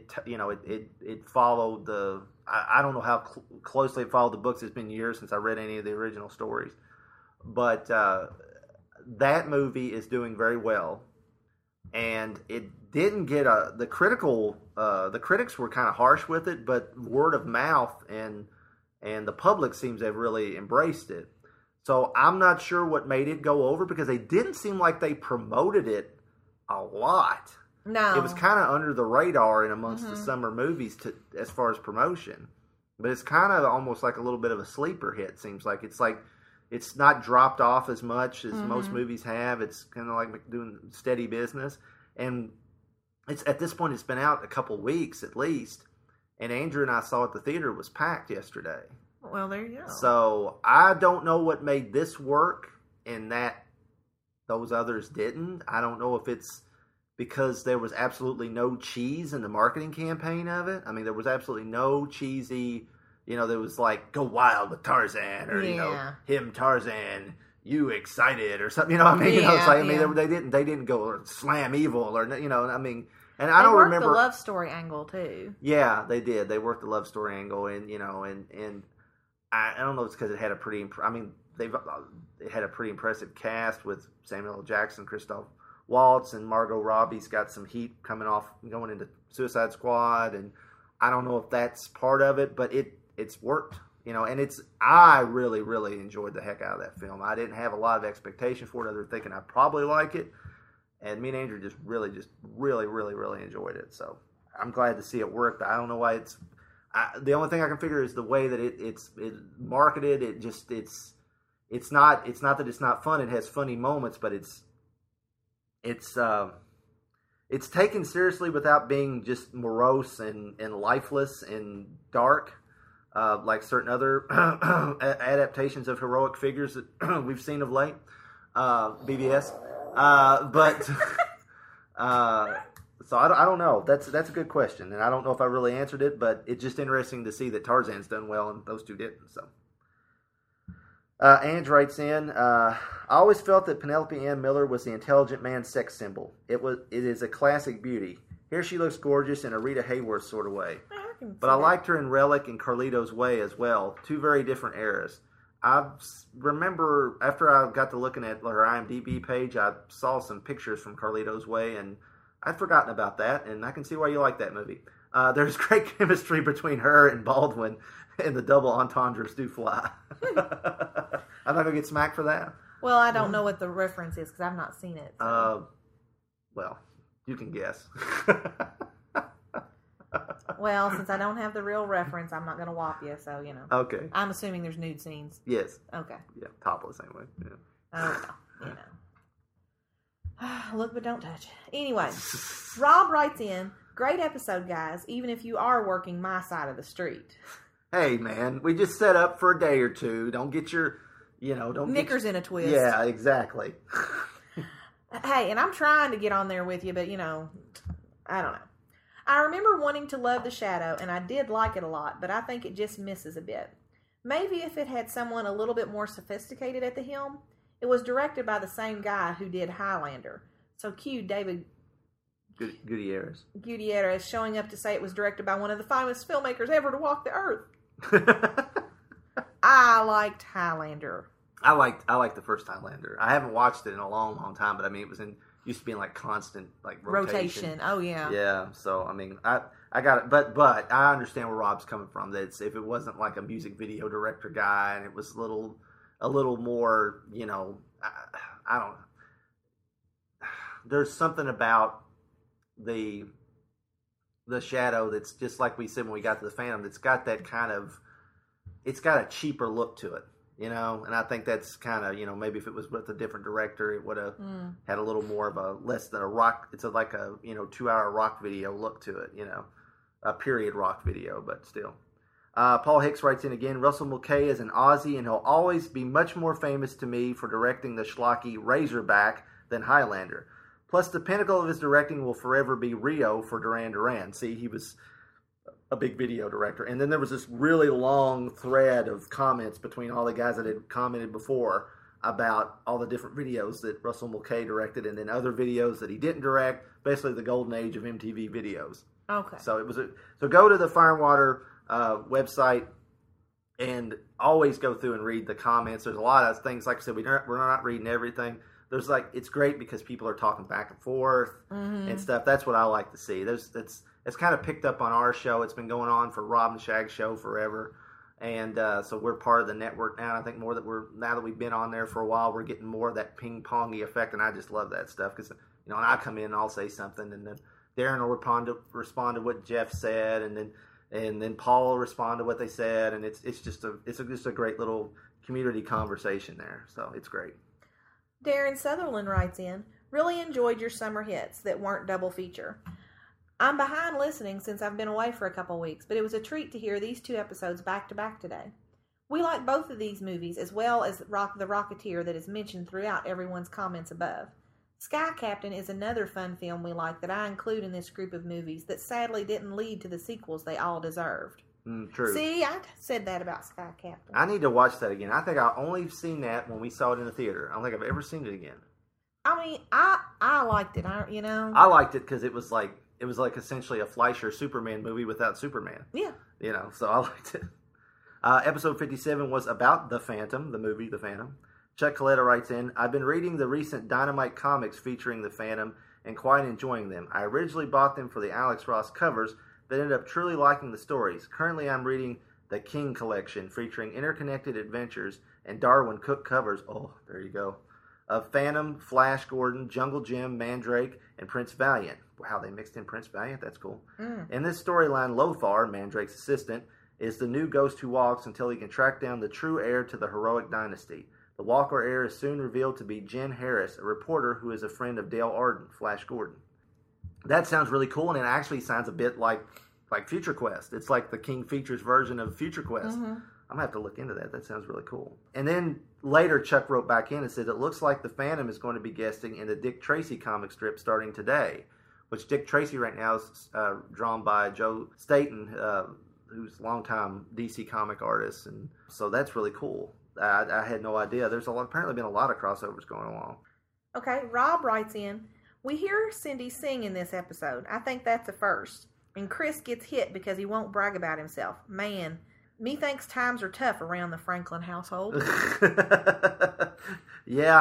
it followed the. I don't know how closely it followed the books. It's been years since I read any of the original stories, but that movie is doing very well, and it didn't get the critical. The critics were kind of harsh with it, but word of mouth and the public seems to have really embraced it. So I'm not sure what made it go over because they didn't seem like they promoted it a lot. No. It was kind of under the radar in amongst the summer movies as far as promotion. But it's kind of almost like a little bit of a sleeper hit, seems like. It's not dropped off as much as most movies have. It's kind of like doing steady business. And it's at this point, it's been out a couple weeks at least. And Andrew and I saw at the theater, it was packed yesterday. Well, there you go. So I don't know what made this work and that those others didn't. I don't know if it's because there was absolutely no cheese in the marketing campaign of it. I mean, there was absolutely no cheesy, there was like, go wild with Tarzan, or, him Tarzan, you excited, or something, it's like, they didn't go slam evil, or, I mean, and I don't remember. They worked the love story angle, too. Yeah, they did. They worked the love story angle, and, and I don't know if it's because it had a pretty, it had a pretty impressive cast with Samuel L. Jackson, Christoph Waltz, and Margot Robbie's got some heat coming off going into Suicide Squad, and I don't know if that's part of it, but it's worked, and I really, really enjoyed the heck out of that film. I didn't have a lot of expectation for it other than thinking I'd probably like it, and me and Andrew just really, really enjoyed it, so I'm glad to see it worked. I don't know why the only thing I can figure is the way that it's marketed. It's not that it's not fun. It has funny moments, but it's taken seriously without being just morose and lifeless and dark, like certain other adaptations of heroic figures that we've seen of late, BBS. So I don't know. That's a good question, and I don't know if I really answered it, but it's just interesting to see that Tarzan's done well and those two didn't. So. Ange writes in, I always felt that Penelope Ann Miller was the intelligent man's sex symbol. It is a classic beauty. Here she looks gorgeous in a Rita Hayworth sort of way. But I liked her in Relic and Carlito's Way as well. Two very different eras. I remember after I got to looking at her IMDb page, I saw some pictures from Carlito's Way, and I'd forgotten about that, and I can see why you like that movie. There's great chemistry between her and Baldwin, and the double entendres do fly. I'm not going to get smacked for that. Well, I don't know what the reference is because I've not seen it. So. Well, you can guess. Well, since I don't have the real reference, I'm not going to whop you, so, you know. Okay. I'm assuming there's nude scenes. Yes. Okay. Yeah, topless anyway. Yeah. Oh, well, you know. Look but don't touch. Anyway, Rob writes in, great episode, guys, even if you are working my side of the street. Hey, man, we just set up for a day or two. Don't get your, don't knickers in a twist. Yeah, exactly. Hey, and I'm trying to get on there with you, but, I don't know. I remember wanting to love The Shadow, and I did like it a lot, but I think it just misses a bit. Maybe if it had someone a little bit more sophisticated at the helm. It was directed by the same guy who did Highlander. So cue David Gutierrez showing up to say it was directed by one of the finest filmmakers ever to walk the earth. I liked Highlander. I liked the first Highlander. I haven't watched it in a long, long time, but I mean, it used to be in like constant rotation. Oh yeah. Yeah. So I mean, I got it, but I understand where Rob's coming from. That if it wasn't like a music video director guy, and it was a little more, I don't know. There's something about the Shadow that's just like we said when we got to the Phantom. That's got that it's got a cheaper look to it. And I think that's kind of, maybe if it was with a different director, it would have had a little more of a less than a rock. It's like a 2-hour rock video look to it, a period rock video, but still. Paul Hicks writes in again, Russell Mulcahy is an Aussie, and he'll always be much more famous to me for directing the schlocky Razorback than Highlander. Plus, the pinnacle of his directing will forever be Rio for Duran Duran. See, he was a big video director. And then there was this really long thread of comments between all the guys that had commented before about all the different videos that Russell Mulcahy directed and then other videos that he didn't direct. Basically, the golden age of MTV videos. Okay. So so go to the Fire and Water website and always go through and read the comments. There's a lot of things, like I said, we're not reading everything. There's it's great because people are talking back and forth and stuff. That's what I like to see. It's kind of picked up on our show. It's been going on for Rob and Shag's show forever. And so we're part of the network now. I think now that we've been on there for a while, we're getting more of that ping-pongy effect. And I just love that stuff because, and I come in and I'll say something and then Darren will respond to what Jeff said. And then Paul will respond to what they said. And it's just a great little community conversation there. So it's great. Darren Sutherland writes in, really enjoyed your summer hits that weren't double feature. I'm behind listening since I've been away for a couple weeks, but it was a treat to hear these 2 episodes back to back today. We like both of these movies as well as The Rocketeer that is mentioned throughout everyone's comments above. Sky Captain is another fun film we like that I include in this group of movies that sadly didn't lead to the sequels they all deserved. True. See, I said that about Sky Captain. I need to watch that again. I think I only seen that when we saw it in the theater. I don't think I've ever seen it again. I mean, I liked it. I liked it because it was like essentially a Fleischer Superman movie without Superman. Yeah. So I liked it. Episode 57 was about The Phantom, the movie The Phantom. Chuck Coletta writes in, I've been reading the recent Dynamite comics featuring The Phantom and quite enjoying them. I originally bought them for the Alex Ross covers, but ended up truly liking the stories. Currently, I'm reading the King Collection, featuring interconnected adventures and Darwin Cook covers. Oh, there you go. Of Phantom, Flash Gordon, Jungle Jim, Mandrake, and Prince Valiant. Wow, they mixed in Prince Valiant? That's cool. In this storyline, Lothar, Mandrake's assistant, is the new ghost who walks until he can track down the true heir to the heroic dynasty. The Walker heir is soon revealed to be Jen Harris, a reporter who is a friend of Dale Arden, Flash Gordon. That sounds really cool, and it actually sounds a bit like Future Quest. It's like the King Features version of Future Quest. I'm going to have to look into that. That sounds really cool. And then later, Chuck wrote back in and said, it looks like the Phantom is going to be guesting in the Dick Tracy comic strip starting today, which Dick Tracy right now is drawn by Joe Staton, who's a longtime DC comic artist. And so that's really cool. I had no idea. There's apparently been a lot of crossovers going along. Okay, Rob writes in, we hear Cindy sing in this episode. I think that's a first. And Chris gets hit because he won't brag about himself. Man, me thinks times are tough around the Franklin household. Yeah,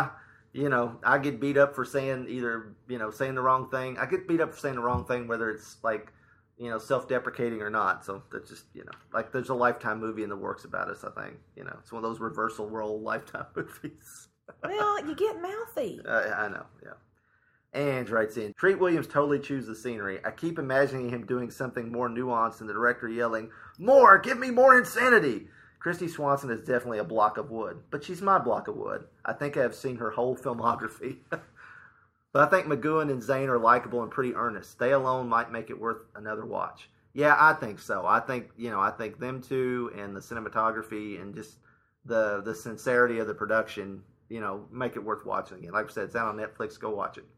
you know, I get beat up for saying either, you know, saying the wrong thing. I get beat up for saying the wrong thing, whether it's like, you know, self-deprecating or not. So that's just, you know, like there's a Lifetime movie in the works about us, I think. You know, it's one of those reversal role Lifetime movies. Well, you get mouthy. I know, yeah. And writes in, Treat Williams totally chews the scenery. I keep imagining him doing something more nuanced than the director yelling, "More! Give me more insanity!" Christy Swanson is definitely a block of wood, but she's my block of wood. I think I have seen her whole filmography. But I think McGowan and Zane are likable and pretty earnest. They alone might make it worth another watch. Yeah, I think so. I think, you know, I think them two and the cinematography and just the sincerity of the production, you know, make it worth watching again. Like I said, it's out on Netflix. Go watch it.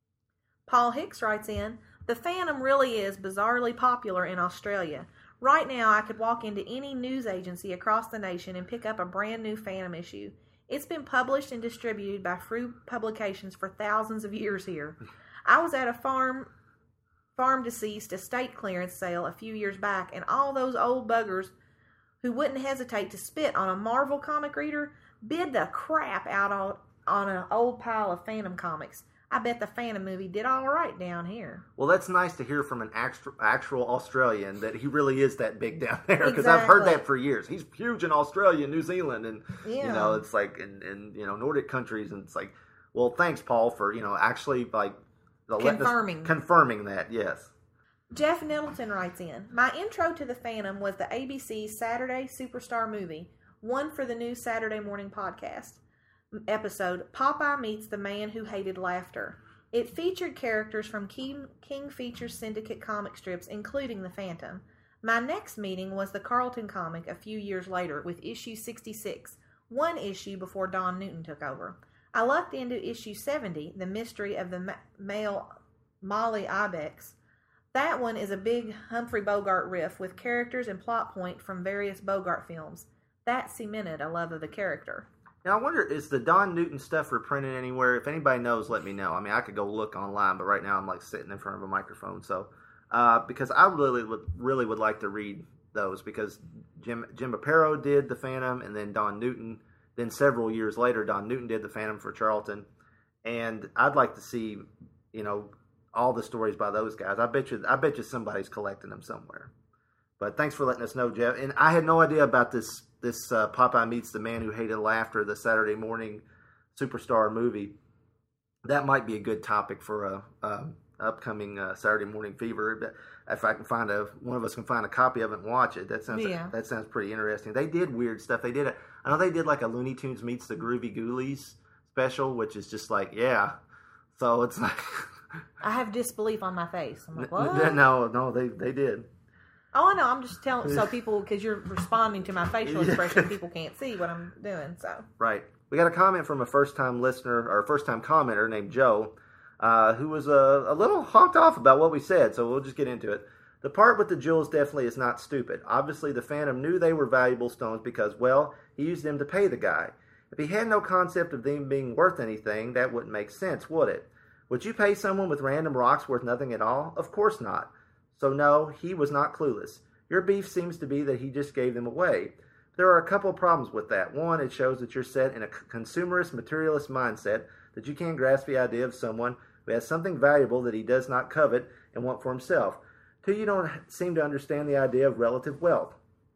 Paul Hicks writes in, The Phantom really is bizarrely popular in Australia. Right now, I could walk into any news agency across the nation and pick up a brand new Phantom issue. It's been published and distributed by Frew Publications for thousands of years here. I was at a farm deceased estate clearance sale a few years back, and all those old buggers who wouldn't hesitate to spit on a Marvel comic reader bid the crap out on an old pile of Phantom comics. I bet the Phantom movie did all right down here. Well, that's nice to hear from an actual Australian that he really is that big down there. Because I've heard that for years. He's huge in Australia and New Zealand. And, you know, it's like, in you know, Nordic countries. And it's like, well, thanks, Paul, for, you know, actually, like, confirming that, yes. Jeff Nettleton writes in, My intro to the Phantom was the ABC Saturday Superstar movie, one for the new Saturday morning podcast episode, Popeye Meets the Man Who Hated Laughter. It featured characters from King Features Syndicate comic strips, including the Phantom. My next meeting was the Carlton comic a few years later with issue 66, one issue before Don Newton took over. I lucked into issue 70, The Mystery of the Male Molly Ibex. That one is a big Humphrey Bogart riff with characters and plot point from various Bogart films. That cemented a love of the character. Now, I wonder, is the Don Newton stuff reprinted anywhere? If anybody knows, let me know. I mean, I could go look online, but right now I'm like sitting in front of a microphone. So, because I really would like to read those, because Jim Aparo did the Phantom, and then Don Newton. Then several years later, Don Newton did the Phantom for Charlton, and I'd like to see, you know, all the stories by those guys. I bet you somebody's collecting them somewhere. But thanks for letting us know, Jeff. And I had no idea about this Popeye Meets the Man Who Hated Laughter, the Saturday morning superstar movie. That might be a good topic for a upcoming Saturday Morning Fever. If I can find one of us can find a copy of it and watch it, that sounds pretty interesting. They did weird stuff. I know they did like a Looney Tunes Meets the Groovy Ghoulies special, which is just like, yeah. So it's like I have disbelief on my face. I'm like, what? No, they did. Oh, I know. I'm just telling so people, because you're responding to my facial expression, people can't see what I'm doing. So right. We got a comment from a first-time listener or first-time commenter named Joe, who was a little honked off about what we said. So we'll just get into it. The part with the jewels definitely is not stupid. Obviously, the Phantom knew they were valuable stones because, well, he used them to pay the guy. If he had no concept of them being worth anything, that wouldn't make sense, would it? Would you pay someone with random rocks worth nothing at all? Of course not. So no, he was not clueless. Your beef seems to be that he just gave them away. There are a couple of problems with that. One, it shows that you're set in a consumerist, materialist mindset, that you can't grasp the idea of someone who has something valuable that he does not covet and want for himself. Two, you don't seem to understand the idea of relative wealth.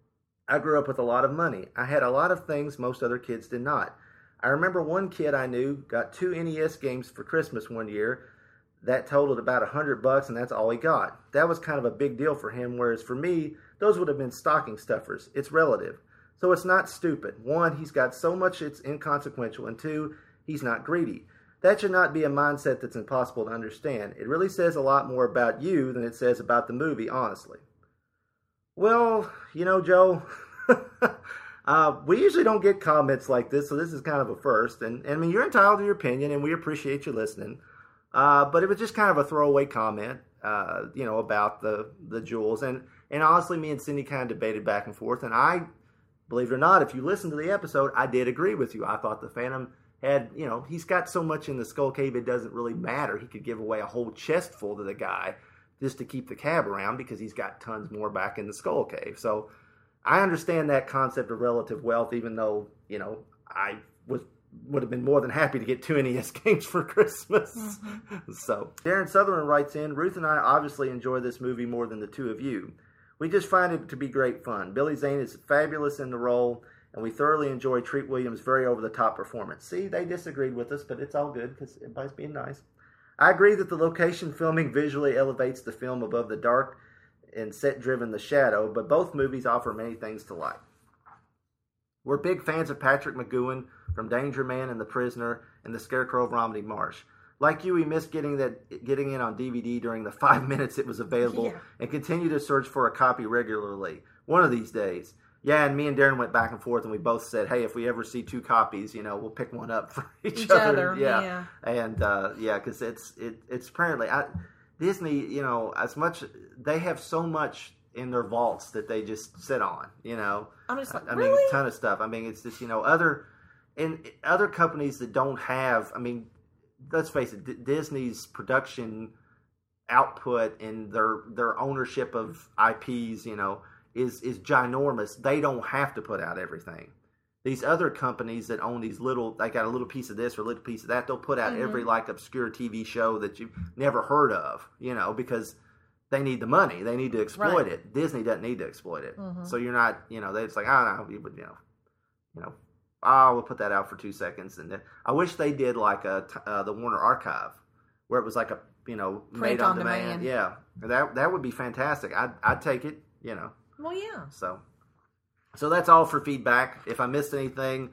I grew up with a lot of money. I had a lot of things most other kids did not. I remember one kid I knew got 2 NES games for Christmas one year. That totaled about $100, and that's all he got. That was kind of a big deal for him, whereas for me, those would have been stocking stuffers. It's relative. So it's not stupid. One, he's got so much it's inconsequential, and two, he's not greedy. That should not be a mindset that's impossible to understand. It really says a lot more about you than it says about the movie, honestly. Well, you know, Joe, we usually don't get comments like this, so this is kind of a first. And I mean, you're entitled to your opinion, and we appreciate you listening. But it was just kind of a throwaway comment, you know, about the jewels. And honestly, me and Cindy kind of debated back and forth. And I, believe it or not, if you listen to the episode, I did agree with you. I thought the Phantom had, you know, he's got so much in the Skull Cave, it doesn't really matter. He could give away a whole chest full to the guy just to keep the cab around because he's got tons more back in the Skull Cave. So I understand that concept of relative wealth, even though, you know, I was would have been more than happy to get 2 NES games for Christmas. So, Darren Sutherland writes in, Ruth and I obviously enjoy this movie more than the two of you. We just find it to be great fun. Billy Zane is fabulous in the role, and we thoroughly enjoy Treat Williams' very over-the-top performance. See, they disagreed with us, but it's all good because everybody's being nice. I agree that the location filming visually elevates the film above the dark and set-driven The Shadow, but both movies offer many things to like. We're big fans of Patrick McGowan from Danger Man and The Prisoner and The Scarecrow of Romney Marsh. Like you, we missed getting in on DVD during the 5 minutes it was available and continue to search for a copy regularly. One of these days. Yeah, and me and Darren went back and forth, and we both said, hey, if we ever see 2 copies, we'll pick one up for each other. Yeah. And, because it's apparently... Disney, as much... They have so much in their vaults that they just sit on, I'm just like, I really? mean, a ton of stuff. I mean, it's just, other companies that don't have... I mean, let's face it, Disney's production output and their ownership of IPs, is ginormous. They don't have to put out everything. These other companies that own these little, they got a little piece of this or a little piece of that, they'll put out every obscure TV show that you've never heard of, because they need the money. They need to exploit it. Disney doesn't need to exploit it. So you're not, they're just like, oh, no, we'll put that out for 2 seconds. And then, I wish they did like the Warner Archive, where it was like a, made on demand. Yeah, that would be fantastic. I'd take it, Well, yeah. So that's all for feedback. If I missed anything,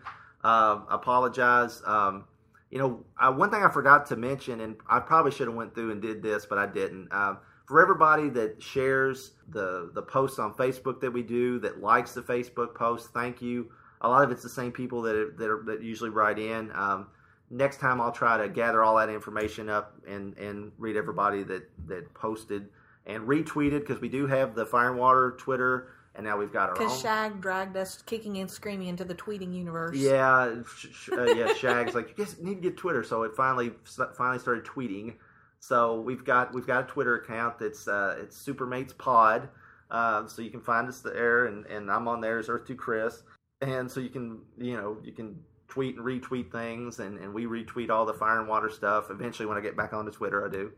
apologize. One thing I forgot to mention, and I probably should have went through and did this, but I didn't. For everybody that shares the posts on Facebook that we do, that likes the Facebook posts, thank you. A lot of it's the same people that usually write in. Next time I'll try to gather all that information up and read everybody that posted and retweeted, because we do have the Fire and Water Twitter, and now we've got our own. Because Shag dragged us kicking and screaming into the tweeting universe. Yeah, Shag's like, you guys need to get Twitter, so it finally started tweeting. So we've got a Twitter account that's it's Supermates Pod, so you can find us there, and I'm on there as Earth2 Chris, and so you can tweet and retweet things, and we retweet all the Fire and Water stuff. Eventually, when I get back onto Twitter, I do.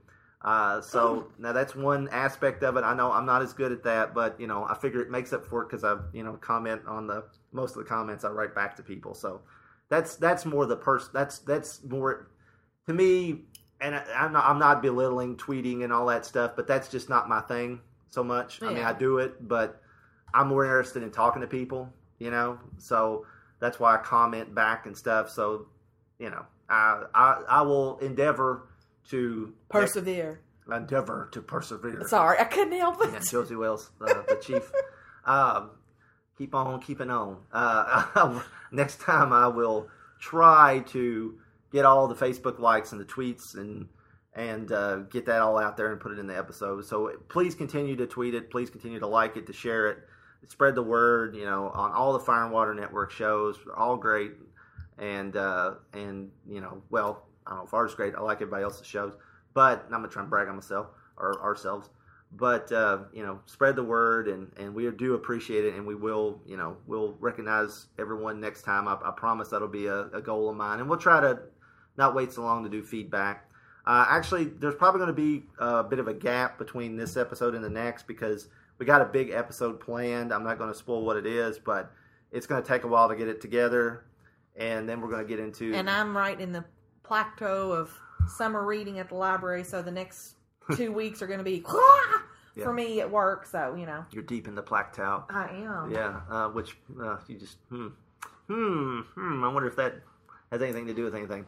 So now that's one aspect of it. I know I'm not as good at that, but I figure it makes up for it because I comment on most of the comments I write back to people. So that's more that's more to me. And I'm not belittling tweeting and all that stuff, but that's just not my thing so much. Yeah. I mean, I do it, but I'm more interested in talking to people, so that's why I comment back and stuff. So, I will endeavor to persevere. Sorry, I couldn't help it. Yeah, Josie Wells, the chief. Keep on keeping on. Next time I will try to get all the Facebook likes and the tweets and get that all out there and put it in the episode. So please continue to tweet it. Please continue to like it, to share it, spread the word. On all the Fire and Water Network shows, they're all great. And well, I don't know if ours is great. I like everybody else's shows, but I'm not trying to brag on myself or ourselves. But spread the word, and we do appreciate it, and we will, we'll recognize everyone next time. I promise that'll be a goal of mine, and we'll try to not wait so long to do feedback. Actually, there's probably going to be a bit of a gap between this episode and the next because we got a big episode planned. I'm not going to spoil what it is, but it's going to take a while to get it together, and then we're going to get into... And I'm right in the plateau of summer reading at the library, so the next 2 weeks are going to be for me at work, so, You're deep in the plateau. I am. Yeah, which you just... I wonder if that has anything to do with anything.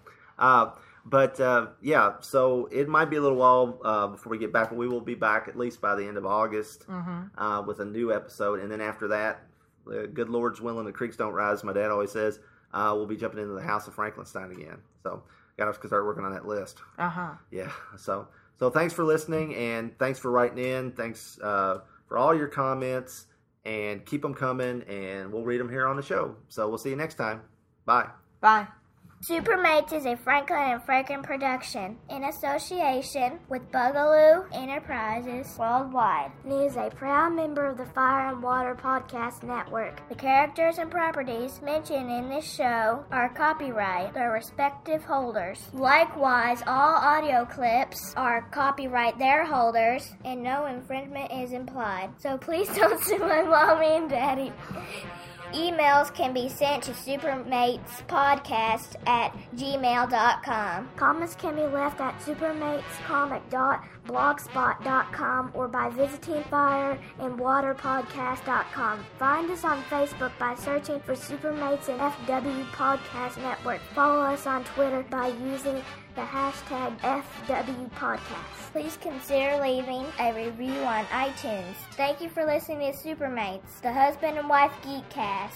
So it might be a little while before we get back, but we will be back at least by the end of August with a new episode. And then after that, good Lord's willing, the creeks don't rise, my dad always says, we'll be jumping into the House of Frankenstein again. So got to start working on that list. Yeah. So thanks for listening, and thanks for writing in. Thanks for all your comments, and keep them coming, and we'll read them here on the show. So we'll see you next time. Bye. Bye. Supermates is a Franklin and Franklin production in association with Bugaloo Enterprises Worldwide. And he is a proud member of the Fire and Water Podcast Network. The characters and properties mentioned in this show are copyright their respective holders. Likewise, all audio clips are copyright their holders, and no infringement is implied. So please don't sue my mommy and daddy. Emails can be sent to supermatespodcast@gmail.com. Comments can be left at supermatescomic.blogspot.com or by visiting fireandwaterpodcast.com. Find us on Facebook by searching for Supermates and FW Podcast Network. Follow us on Twitter by using the hashtag FW Podcast. Please consider leaving a review on iTunes. Thank you for listening to Supermates, the husband and wife Geekcast.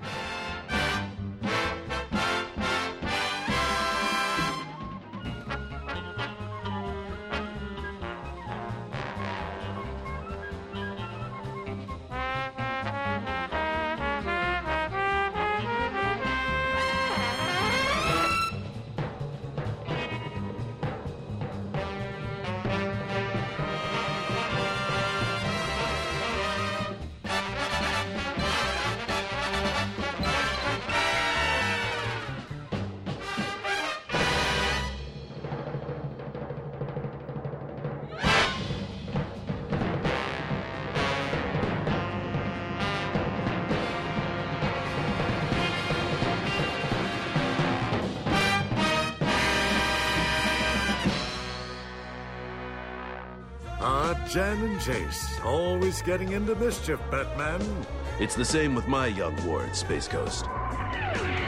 Jan and Jace, always getting into mischief, Batman. It's the same with my young ward, Space Coast.